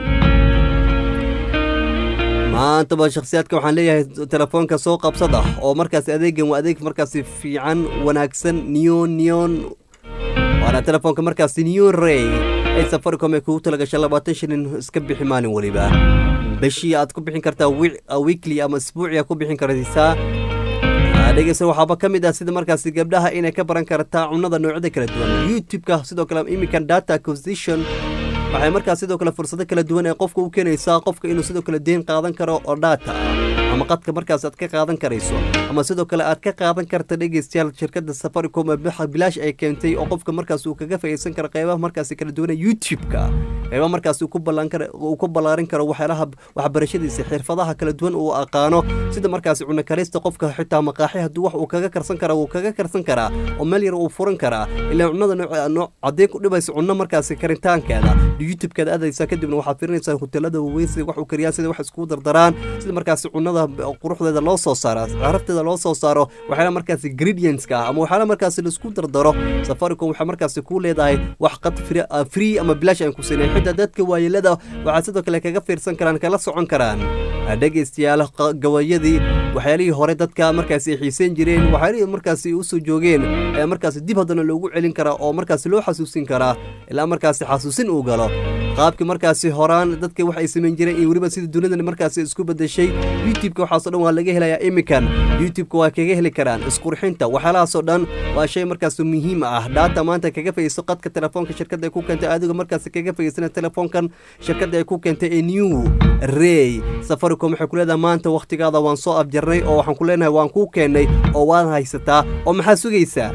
Speaker 1: maanta ba shakhsiyaadka waxaan leeyahay telefoonka soo qabsada oo markaas adeegan waa adeeg markaas fiican wanaagsan neon neon waana telefoonka markaas neon ray ay Safaricom ay ku talagashay labaatan shilin iska bixi maalin waliba bishii aad ku bixin kartaa weekly ama isbuuci aad ku bixin kartaa adeegsan waxaaba ka mid ah sida markaas gabdhaha inay ka baran kartaa cunada noocyada kala duwan YouTube-ka sidoo kale imikan data acquisition waxay markaas sidoo kale fursado kala duwan ee qofka u keenaysaa qofka inuu sidoo kale deen qaadan karo oo data ama qadka markaas aad ka qaadan karayso ama sidoo kale aad ka qaadan karta dhageystayaal shirkadda Safaricom bilaash ay keentay oo qofka markaas uu kaga faa'iideysan karo qaybaha markaas kala duwan ee YouTube-ka qaybaha markaas uu ku ballan karo uu ku ballaarin karo waxyaalaha waxbarashadiisa xirfadaha kala duwan uu aqaano sida markaas cunno karista qofka xitaa maqaaxi hadduu wax uu kaga karsan karo uu kaga karsan karaa oo meel yar uu furan karaa ilaa cunnada nooc cadeyn ku dhibayso cunno markaas karitaankeeda YouTube-ka aadaysa kadibna waxaad fiirinaysaa hoteelada waaweyn sida wax uu kariyaa sida wax isku dardaraan sida markaas cunnada quruxdeeda loo soo saaro carafteeda loo soo saaro waxaana markaas ingredients-ka ama waxaana markaas la isku dardaro Safaricom waxa markaas ku leedahay wax qad free ama bilaash aan ku siinay xitaa dadka waayelada waxa sidoo kale kaga fiirsan karaan kala socon karaan dhageystayaal gawaayadii waxyaalihii hore dadka markaas ay xiiseen jireen waxyaalihii markaas u soo joogeen ayaa markaas dib hadana loogu celin karaa oo markaas loo xasuusin karaa ilaa markaas xasuusin uu galo qaabkii markaas horaan dadka wax ay sameyn jireen iyo waliba sida dunida markaas isku bedeshay YouTube-ka waxa soo dhan waa laga helayaa imikan YouTube-ka waa kaga heli karaan isqurxinta waxyaalaha soo dhan waa shay markaas muhiim ah data maanta kaga faa'iideyso qadka telefoonka shirkadda ay ku keentay adiga markaas kaga faa'iideysana telefoonkan shirkadda ay ku keentay ee New Ray Safaricom waxay ku leedahay maanta waqtigaada waan soo abjarnay oo waxaan ku leenahay waan ku keenay oo waan haysataa oo maxaa sugaysaa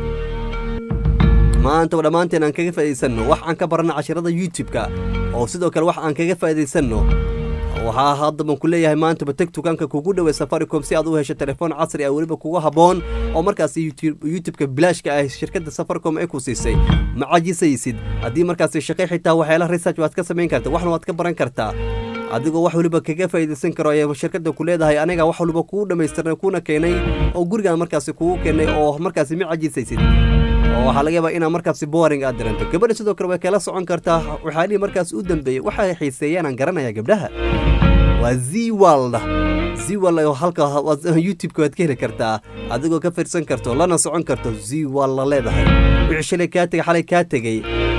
Speaker 1: maanta dhamaanteen aan kaga faa'iideysano wax aan ka barana casharada YouTube-ka oo sidoo kale wax aan kaga faa'iideysano waxa hadda baan ku leeyahay maanta ba tag tukaanka kugu dhaw Safaricom si aad u hesho telefoon casri ah waliba kugu haboon oo markaas YouTube-ka bilaashka ah shirkadda Safaricom ay ku siisay ma cajisaysid haddii markaas shaqay xitaa waxyaalaha research waad ka sameyn kartaa waxna waad ka baran kartaa adigoo wax waliba kaga faa'iideysan karo ayaa shirkadda ku leedahay aniga wax waliba kugu dhameystirnay kuna keenay oo guriga markaas kugu keenay oo markaas ma cajisaysid oo waxa laga yaabaa inaa markaas boring aad dareento gabadha sidoo kale way kala socon kartaa waxaani markaas u dambeeyay waxa xiiseeyaan aan garanaya gabdhaha waa Zwald Zwald oo halka YouTube-ka waad ka heli kartaa adigoo ka fiirsan karto lana socon karto Zwald la leedahay wixii shalay ka tagay xalay ka tagay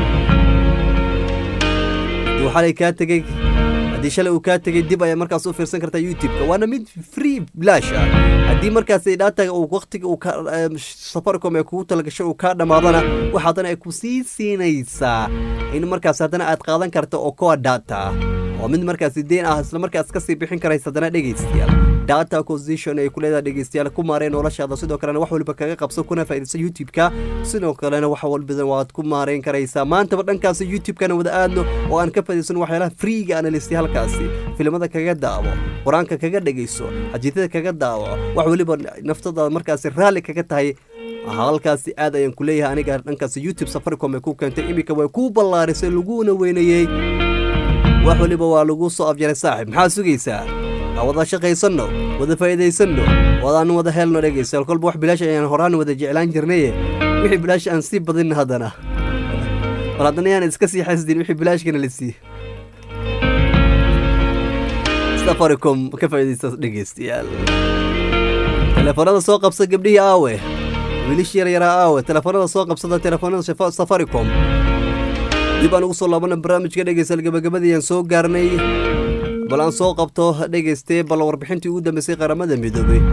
Speaker 1: duu xalay ka tagay haddii shalay uu ka tagay dib ayaa markaas u fiirsan kartaa YouTube-ka waana mid free bilaash ah haddii markaas data uu waqtiga uu ka Safaricom ay kugu talagashay uu ka dhamaadana waxa hadana ay ku sii siinaysaa in markaas hadana aad qaadan karto oo ko data oo mid markaas deen ah isla markaas ka sii bixin karaysa hadana dhageystayaal data acquisition ay ku leedahay dhageystayaal ku maareen noloshaada sidoo kale wax waliba kaga qabso kuna faa'iideysan YouTube-ka sidoo kale wax walba waad ku maareen karaysaa maanta ba dhankaas YouTube-kana wada aadno oo aan ka faa'iideysan waxyaalaha free-ga analyst halkaasi filimada kaga daawo quraanka kaga dhageyso xadiidada kaga daawo wax waliba naftada markaas raali kaga tahay halkaasi aad ayaan ku leeyahay aniga dhankaas YouTube Safaricom ay ku keentay imika way ku ballaarisay laguna weynayay wax waliba waa lagu soo afjaray saaxiib maxaa sugaysaa wada shaqaysano wada faa'iideysano wadaan wada helno dhageystayaal kolba wax bilaash ayaan horaan wada jeclaan jirnay wixii bilaash aan si badin hadana bal haddana yaan iska sii xasdin wixii bilaashkana la siiyey safaricom ka faa'iidaysta dhegeystayaal telefoonada soo qabsa gabdhihii aawe wiilish yar yaraa aawe telefoonada soo qabsada telefoonada safaricom dib aan ugu soo laabana barnaamijka dhegeystayaal gabagabadii soo gaarnay bal aan soo qabto dhegeystay bal warbixintii ugu dambeysay qaramada midoobay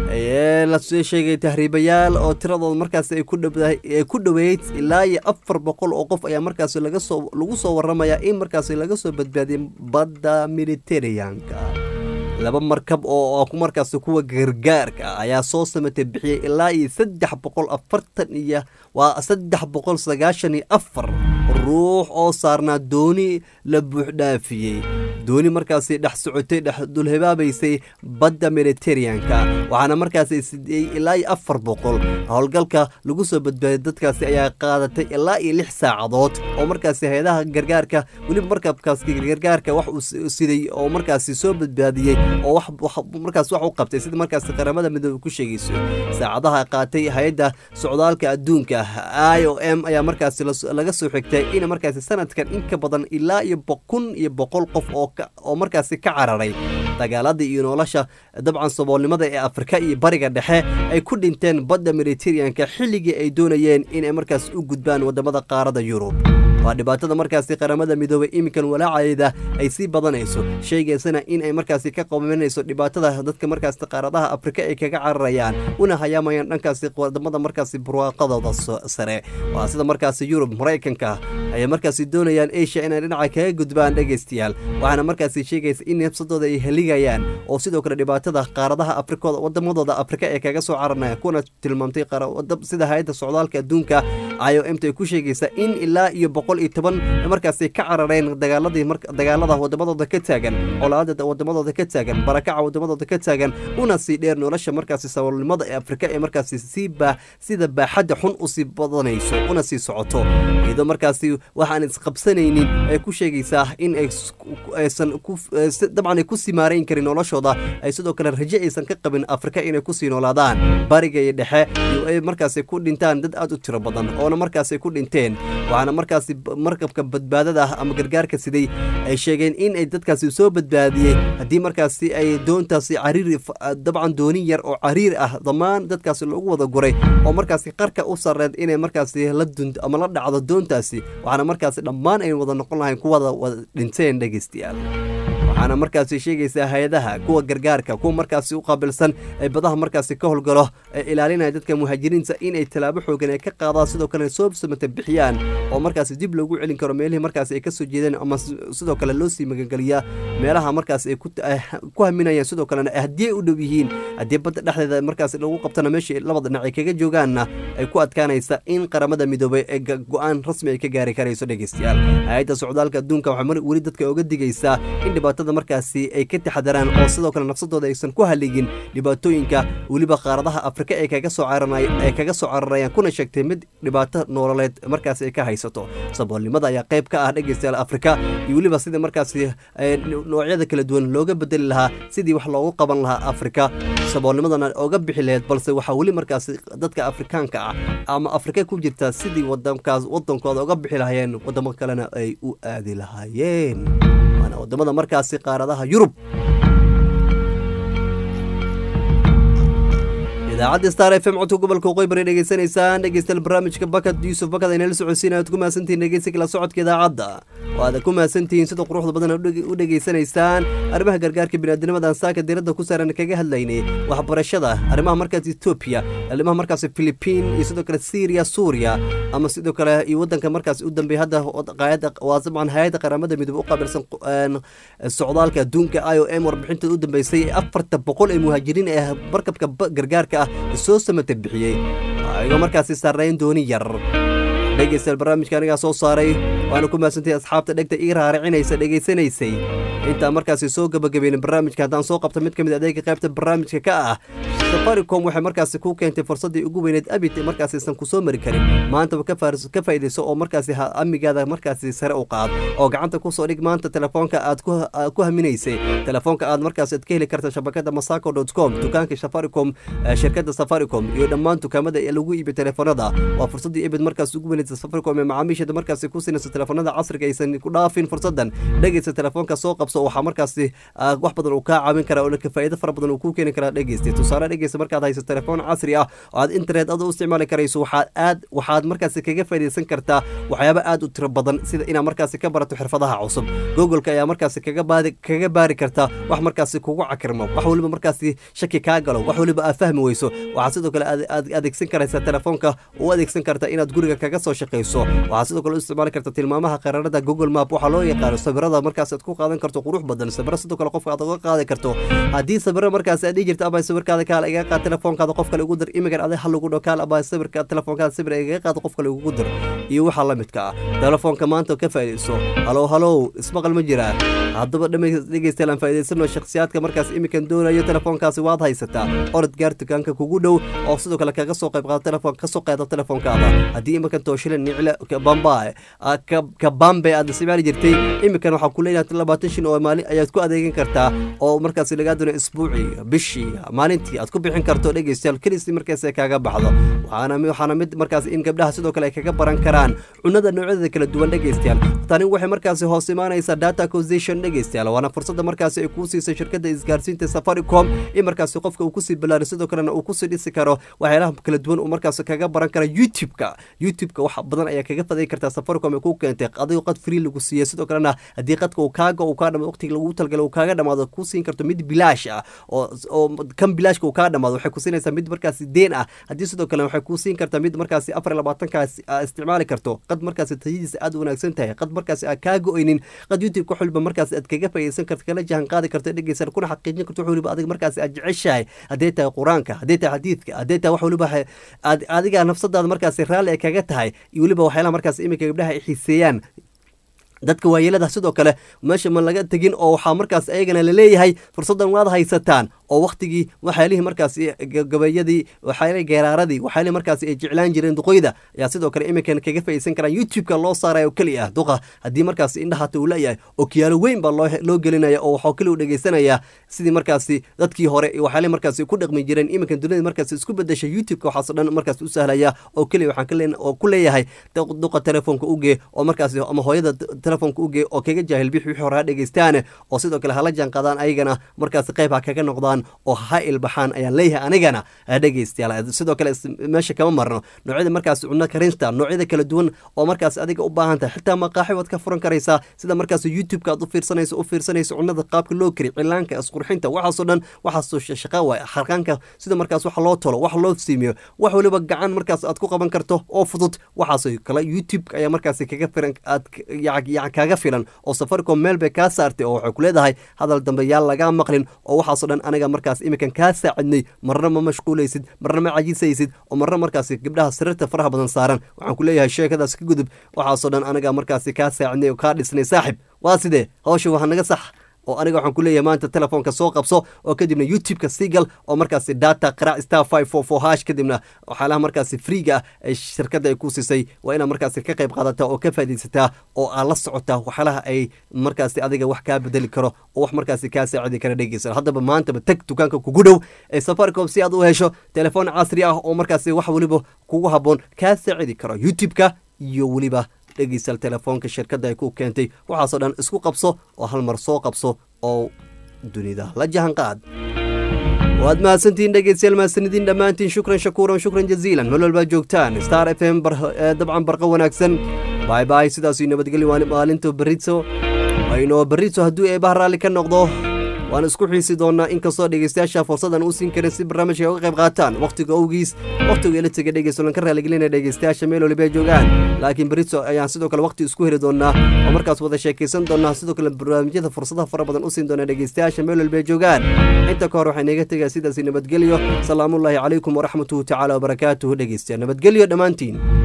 Speaker 1: ee la soo sheegay tahriibayaal oo tiradooda markaas ay ku dhawayd ay ku dhaweyd ilaa iyo afar boqol oo qof ayaa markaas laga soo lagu soo waramayaa in markaas laga soo badbaadiyay badda Mediterranean-ka laba markab oo ku markaas kuwa gargaarka ayaa soo sameeyay bixiyay ilaa iyo saddex boqol afartan iyo waa saddex boqol sagaashan iyo afar ruux oo saarnaa dooni la buux dhaafiyay dooni markaas dhex socotay dhex dul hebaabaysay badda Mediterranean-ka waxaana markaas sidii ilaa iyo afar boqol howlgalka lagu soo badbaadiyay dadkaasi ayaa qaadatay ilaa iyo lix saacadood oo markaas hay'adaha gargaarka waliba markabkaas gargaarka wax uu siday oo markaas soo badbaadiyay oo wax markaas wax uu qabtay sida markaas qaramada midoobay ku sheegayso saacadaha qaatay hay'adda socdaalka adduunka I O M ayaa markaas laga soo xigtay in markaas sanadkan in ka badan ilaa iyo kun iyo boqol qof oo oo markaas ka cararay dagaaladii iyo nolosha dabcan saboolnimada ee Afrika iyo bariga dhexe ay ku dhinteen badda Mediterranean-ka xilligii ay doonayeen in ay markaas u gudbaan wadamada qaarada Yurub waa dhibaatada markaas qaramada midoobay iminkan walaaceeda ay si badanayso sheegaysana in ay markaas ka qabanayso dhibaatada dadka markaas qaaradaha Afrika ay kaga cararayaan una hayaamayaan dhankaas wadamada markaas burwaaqadooda sare waa sida markaas Yurub Mareykanka ay markaas doonayaan Asia inay dhinaca kaga gudbaan dhageystayaal waxaana markaas sheegaysa in nafsadooda ay heligayaan oo sidoo kale dhibaatada qaaradaha Afrika wadamadooda Afrika ay kaga soo cararayaan kuna tilmaamtay qaarada sida hay'adda socdaalka adduunka I O M ay ku sheegaysa in ilaa iyo boqol iyo toban markaas ay ka carareen dagaaladii dagaalada wadamadooda ka taagan colaadada wadamadooda ka taagan barakaca wadamadooda ka taagan una sii dheer nolosha markaas saboolnimada ee Afrika ee markaas si baa sida baaxadda xun u sii badanayso una sii socoto iyadoo markaas waxaan isqabsanaynin ay ku sheegaysaa in ay aysan ku dabcan ay ku simaareen karin noloshooda ay sidoo kale rajo aysan ka qabin Afrika inay ku sii noolaadaan bariga iyo dhexe iyo ay markaas ku dhintaan dad aad u tiro badan oo markaas ku dhinteen waxaana markaas markabka badbaadada ama gargaarka siday ay sheegeen in ay dadkaasi soo badbaadiyay hadii markaas ay doontaasi cariir dabcan dooni yar oo cariir ah dhamaan dadkaasi lagu wada guray oo markaas qarka u sareed inay markaas la dunt ama la dhacdo doontaasi waxaana markaas dhammaan ay wada noqon lahayn kuwa wada dhinteen dhageystayaal waxaana markaas sheegaysaa hay'adaha kuwa gargaarka kuwa markaas u qaabilsan ay badaha markaas ka howlgalo ay ilaalinaya dadka muhaajiriinta in ay talaabo xoogan ay ka qaadaan sidoo kale soo samata bixiyaan oo markaas dib loogu celin karo meelaha markaas ay ka soo jeedeen ama sidoo kale loo sii magangaliya meelaha markaas ay ku haminayaan sidoo kale hadii u dhow yihiin hadii badda dhexdeeda markaas lagu qabtana meesha labada dhinac ay kaga joogaanna ay ku adkaanaysa in qaramada midoobay ee go'aan rasmi ay ka gaari karayso dhageystayaal hay'adda socdaalka adduunka waxa wali dadka uga digaysaa in dhibaatada markaasi ay ka taxadaraan oo sidoo kale nafsadooda aysan ku haligin dhibaatooyinka waliba qaaradaha Afrika ay kaga soo cararay ay kaga soo cararayaan kuna sheegtay mid dhibaato nololeed markaas ay ka haysato saboolnimada ayaa qayb ka ah dhageystayaal Afrika iyo waliba sida markaasi noocyada kala duwan looga bedeli lahaa sidii wax loogu qaban lahaa Afrika saboolnimadana uga bixi lahayd balse waxa wali markaas dadka Afrikaanka ah ama Afrika ku jirta sidii wadankaas wadankooda uga bixi lahaayeen wadamo kalena ay u aadi lahaayeen wadamada markaasi qaaradaha Yurub idaacadda Star F M codka gobolka Qoybar dhageysanaysan dhageystal barnaamijka Bakad Yusuf Bakad ay la socodsiinayaan ku maasantiin dhageysiga la socodka idaacadda waad ku maasantiin sida quruxda badan u dhageysanaysaan arrimaha gargaarka bini'aadanimada saaka diiradda ku saaran kaga hadlaynay waxbarashada arrimaha markaas Ethiopia arrimaha markaas Philippines iyo sidoo kale Syria Suuriya ama sidoo kale iyo wadanka markaas u dambeeyay hadda qaayada waasban hay'adda qaramada midoobay u qaabilsan socdaalka adduunka I O M warbixinta u dambeysay afar boqol ee muhaajiriin ee markabka gargaarka soo samata bixiyay ayagoo markaas saareen dooni yar dhageystayaal barnaamijka aniga soo saaray waana ku maasantahay asxaabta dhegta ii raaricinaysa dhageysanaysay inta markaas soo gabagabeeyay barnaamijka hadaan soo qabto mid kamid adeega qaybta barnaamijka ka ah Safaricom waxay markaasi ku keentay fursadii ugu weyneed abid markaasi san ku soo mari karin maanta ka faarso ka faa'iideyso oo markaasi amigaada markaasi sare u qaad oo gacanta ku soo dhig maanta telefoonka aad ku ku haminaysay telefoonka aad markaasi aad ka heli karta shabakada masaco dot com dukaanka Safaricom shirkadda Safaricom iyo dhammaan dukaamada ee lagu iibiyo telefoonada waa fursadii abid markaasi ugu weyneed Safaricom ee macaamiisha markaasi ku siinaysa telefoonada casriga aysan ku dhaafin fursadan dhageysta telefoonka soo qabso waxa markaasi wax badan uu ka caawin kara oo ka faa'iido fara badan uu ku keeni kara dhageysta tusaale dhageysta markaad hayso telefoon casri ah oo aad internet aad u isticmaali karayso waxaad aad waxaad markaasi kaga faa'iideysan kartaa waxyaabo aad u tiro badan sida inaad markaasi ka barato xirfadaha cusub Google-ka ayaa markaasi kaga baadi kaga baari kartaa wax markaasi kugu cakirmo wax waliba markaasi shaki ka galo wax waliba aad fahmi weyso waxa sidoo kale aad adeegsan karaysaa telefoonka oo adeegsan kartaa inaad guriga kaga soo shaqeyso waxa sidoo kale u isticmaali kartaa tilmaamaha qaraarada Google Map waxa loo yaqaan sawirada markaas aad ku qaadan karto qurux badan sawirada sidoo kale qofka aad uga qaadi karto hadii sawirada markaas aad jirto ama sawirkaada kale iga qaad telefoonkaada qof kale ugu dir imigan aad hal ugu dhokaal ama sawirka telefoonkaada sawir iga qaad qof kale ugu dir iyo waxa la midka ah telefoonka maanta ka faa'iideyso halo halo ismaqal ma jira haddaba dhageystayaal faa'iideysano shakhsiyaadka markaas imikan doonayo telefoonkaasi waad haysataa orod gaar dukaanka kugu dhow oo sidoo kale kaga soo qayb qaado telefoon ka soo qaado telefoonkaada hadii imikan tooshilan nicla bamba ka bambe aad isticmaali jirtay imikan waxa ku leeyahay labaatan shan oo maalin ayaad ku adeegan kartaa oo markaas laga doono isbuuci bishii maalintii aad ku bixin karto dhageystayaal kaliis markaas ay kaga baxdo waxaana waxaana mid markaas in gabdhaha sidoo kale ay kaga baran karaan cunada noocyada kala duwan dhageystayaal tani waxay markaas hoos imaanaysaa data acquisition dhageystayaal waana fursada markaas ay ku siisay shirkadda isgaarsiinta Safaricom in markaas qofka uu ku sii bilaaro sidoo kale uu ku sii dhisi karo waxyaalaha kala duwan oo markaas kaga baran kara YouTube-ka YouTube-ka wax badan ayaa kaga faday kartaa Safaricom ku keentay adiga qad free lagu siiyay sidoo kalena hadii qadka uu kaaga uu ka dhamo waqtiga lagu talgalay uu kaaga dhamaado ku siin karto mid bilaash ah oo oo kan bilaashka uu ka dhamaado waxay ku siinaysaa mid markaas deen ah hadii sidoo kale waxay ku siin kartaa mid markaas afar iyo labaatan ka isticmaali karto qad markaas tayadiisa aad u wanaagsan tahay qad markaas aad kaaga oynin qad YouTube ku xulba markaas aad kaga faa'iideysan karto kala jahan qaadi karto dhageysan kuna xaqiijin karto waliba adiga markaas aad jeceshahay hadii tahay quraanka hadii tahay xadiidka hadii tahay wax waliba adiga nafsadaada markaas raali kaga tahay iyo waliba waxyaalaha markaas imika gabdhaha ay xiiseeyaan dadka waayeelada sidoo kale meesha ma laga tagin oo waxa markaas ayagana la leeyahay fursadan waad haysataan oo waqtigii waxaalihii markaas gabayadii waxaalihii geeraaradii waxaalihii markaas ay jeclaan jireen duqoyda ayaa sidoo kale imikan kaga faa'iideysan karaan YouTube-ka loo saarayo kaliya duqa hadii markaas indhaha uu leeyahay oo kiyaalo weyn baa loo loo gelinaya oo waxa kale uu dhageysanaya sidii markaas dadkii hore waxaalihii markaas ku dhaqmi jireen imikan dunida markaas isku bedeshay YouTube-ka waxa soo dhan markaas u sahlaya oo kaliya waxaan ka leenahay oo ku leeyahay duqa telefoonka uge oo markaas ama hooyada telefoonka uge oo kaga jaahil bixi wixii hore dhageystaan oo sidoo kale hala jaan qaadaan ayagana markaas qayb kaga noqdaan oo ha ilbaxaan ayaan leeyahay anigana dhageystayaal sidoo kale meesha kama marno noocyada markaas cunno karinta noocyada kala duwan oo markaas adiga u baahan tahay xitaa maqaaxi wad ka furan karaysaa sida markaas YouTube-ka aad u fiirsanayso u fiirsanayso cunnada qaabka loo kari cilaanka isqurxinta waxaas oo dhan waxaas soo shaqo way xarqanka sida markaas wax loo tolo wax loo siimiyo wax waliba gacan markaas aad ku qaban karto oo fudud waxaas kala YouTube ayaa markaas kaga firan aad yac kaga filan oo Safaricom meel bay ka saartay oo waxay ku leedahay hadal dambe yaal laga maqlin oo waxaas oo dhan aniga markaas imikan ka saacidnay marna ma mashquulaysid marna ma cajisaysid oo marna markaas gabdhaha sirta faraha badan saaran waxaan ku leeyahay sheekadaas ka gudub waxaas oo dhan aniga markaas ka saacidnay oo ka dhisnay saaxib waa sidee hawsha waxa naga sax oo aniga waxaan ku leeyahay maanta telefoonka soo qabso oo kadibna YouTube-ka siigal oo markaas data qara star five four four hash kadibna waxaalaha markaas free-ga ay shirkadda ay ku siisay waa inaad markaas ka qayb qaadataa oo ka faa'iideysataa oo aad la socotaa waxaalaha ay markaas adiga wax ka bedeli karo oo wax markaas ka saacidi kara dhageysan haddaba maanta tag dukaanka kugu dhow ee Safaricom si aad u hesho telefoon casri ah oo markaas wax waliba kugu haboon ka saacidi karo YouTube-ka iyo waliba dhageysan telefoonka shirkadda ay ku keentay waxaas oo dhan isku qabso oo hal mar soo qabso oo dunida la jahan qaad waad mahadsantiin dhegeystayaal mahadsanidin dhammaantiin shukran shakuuran shukran jaziilan meel walba joogtaan Star F M dabcan barqa wanaagsan bye bye sidaas nabadgelyo maalinta berrito ayno berrito hadduu eebaha raalli ka noqdo waan isku xiisi doonaa inkastoo dhegeystayaasha fursadan u siin karin si barnaamijka uga qayb qaataan waqtiga awgiis waqtiga la tagay dhegeysan ka raaligelinay dhegeystayaasha meel waliba joogaan laakiin berrito ayaan sidoo kale waqti isku heli doonaa oo markaas wada sheekeysan doonaa sidoo kale barnaamijyada fursadaha fara badan u siin doonaa dhegeystayaasha meel waliba joogaan inta ka hor waxaan inaga tagay sidaas nabadgelyo salaamullaahi calaykum waraxmatuhu tacaala wabarakaatuhu dhegeystayaal nabadgelyo dhammaantiin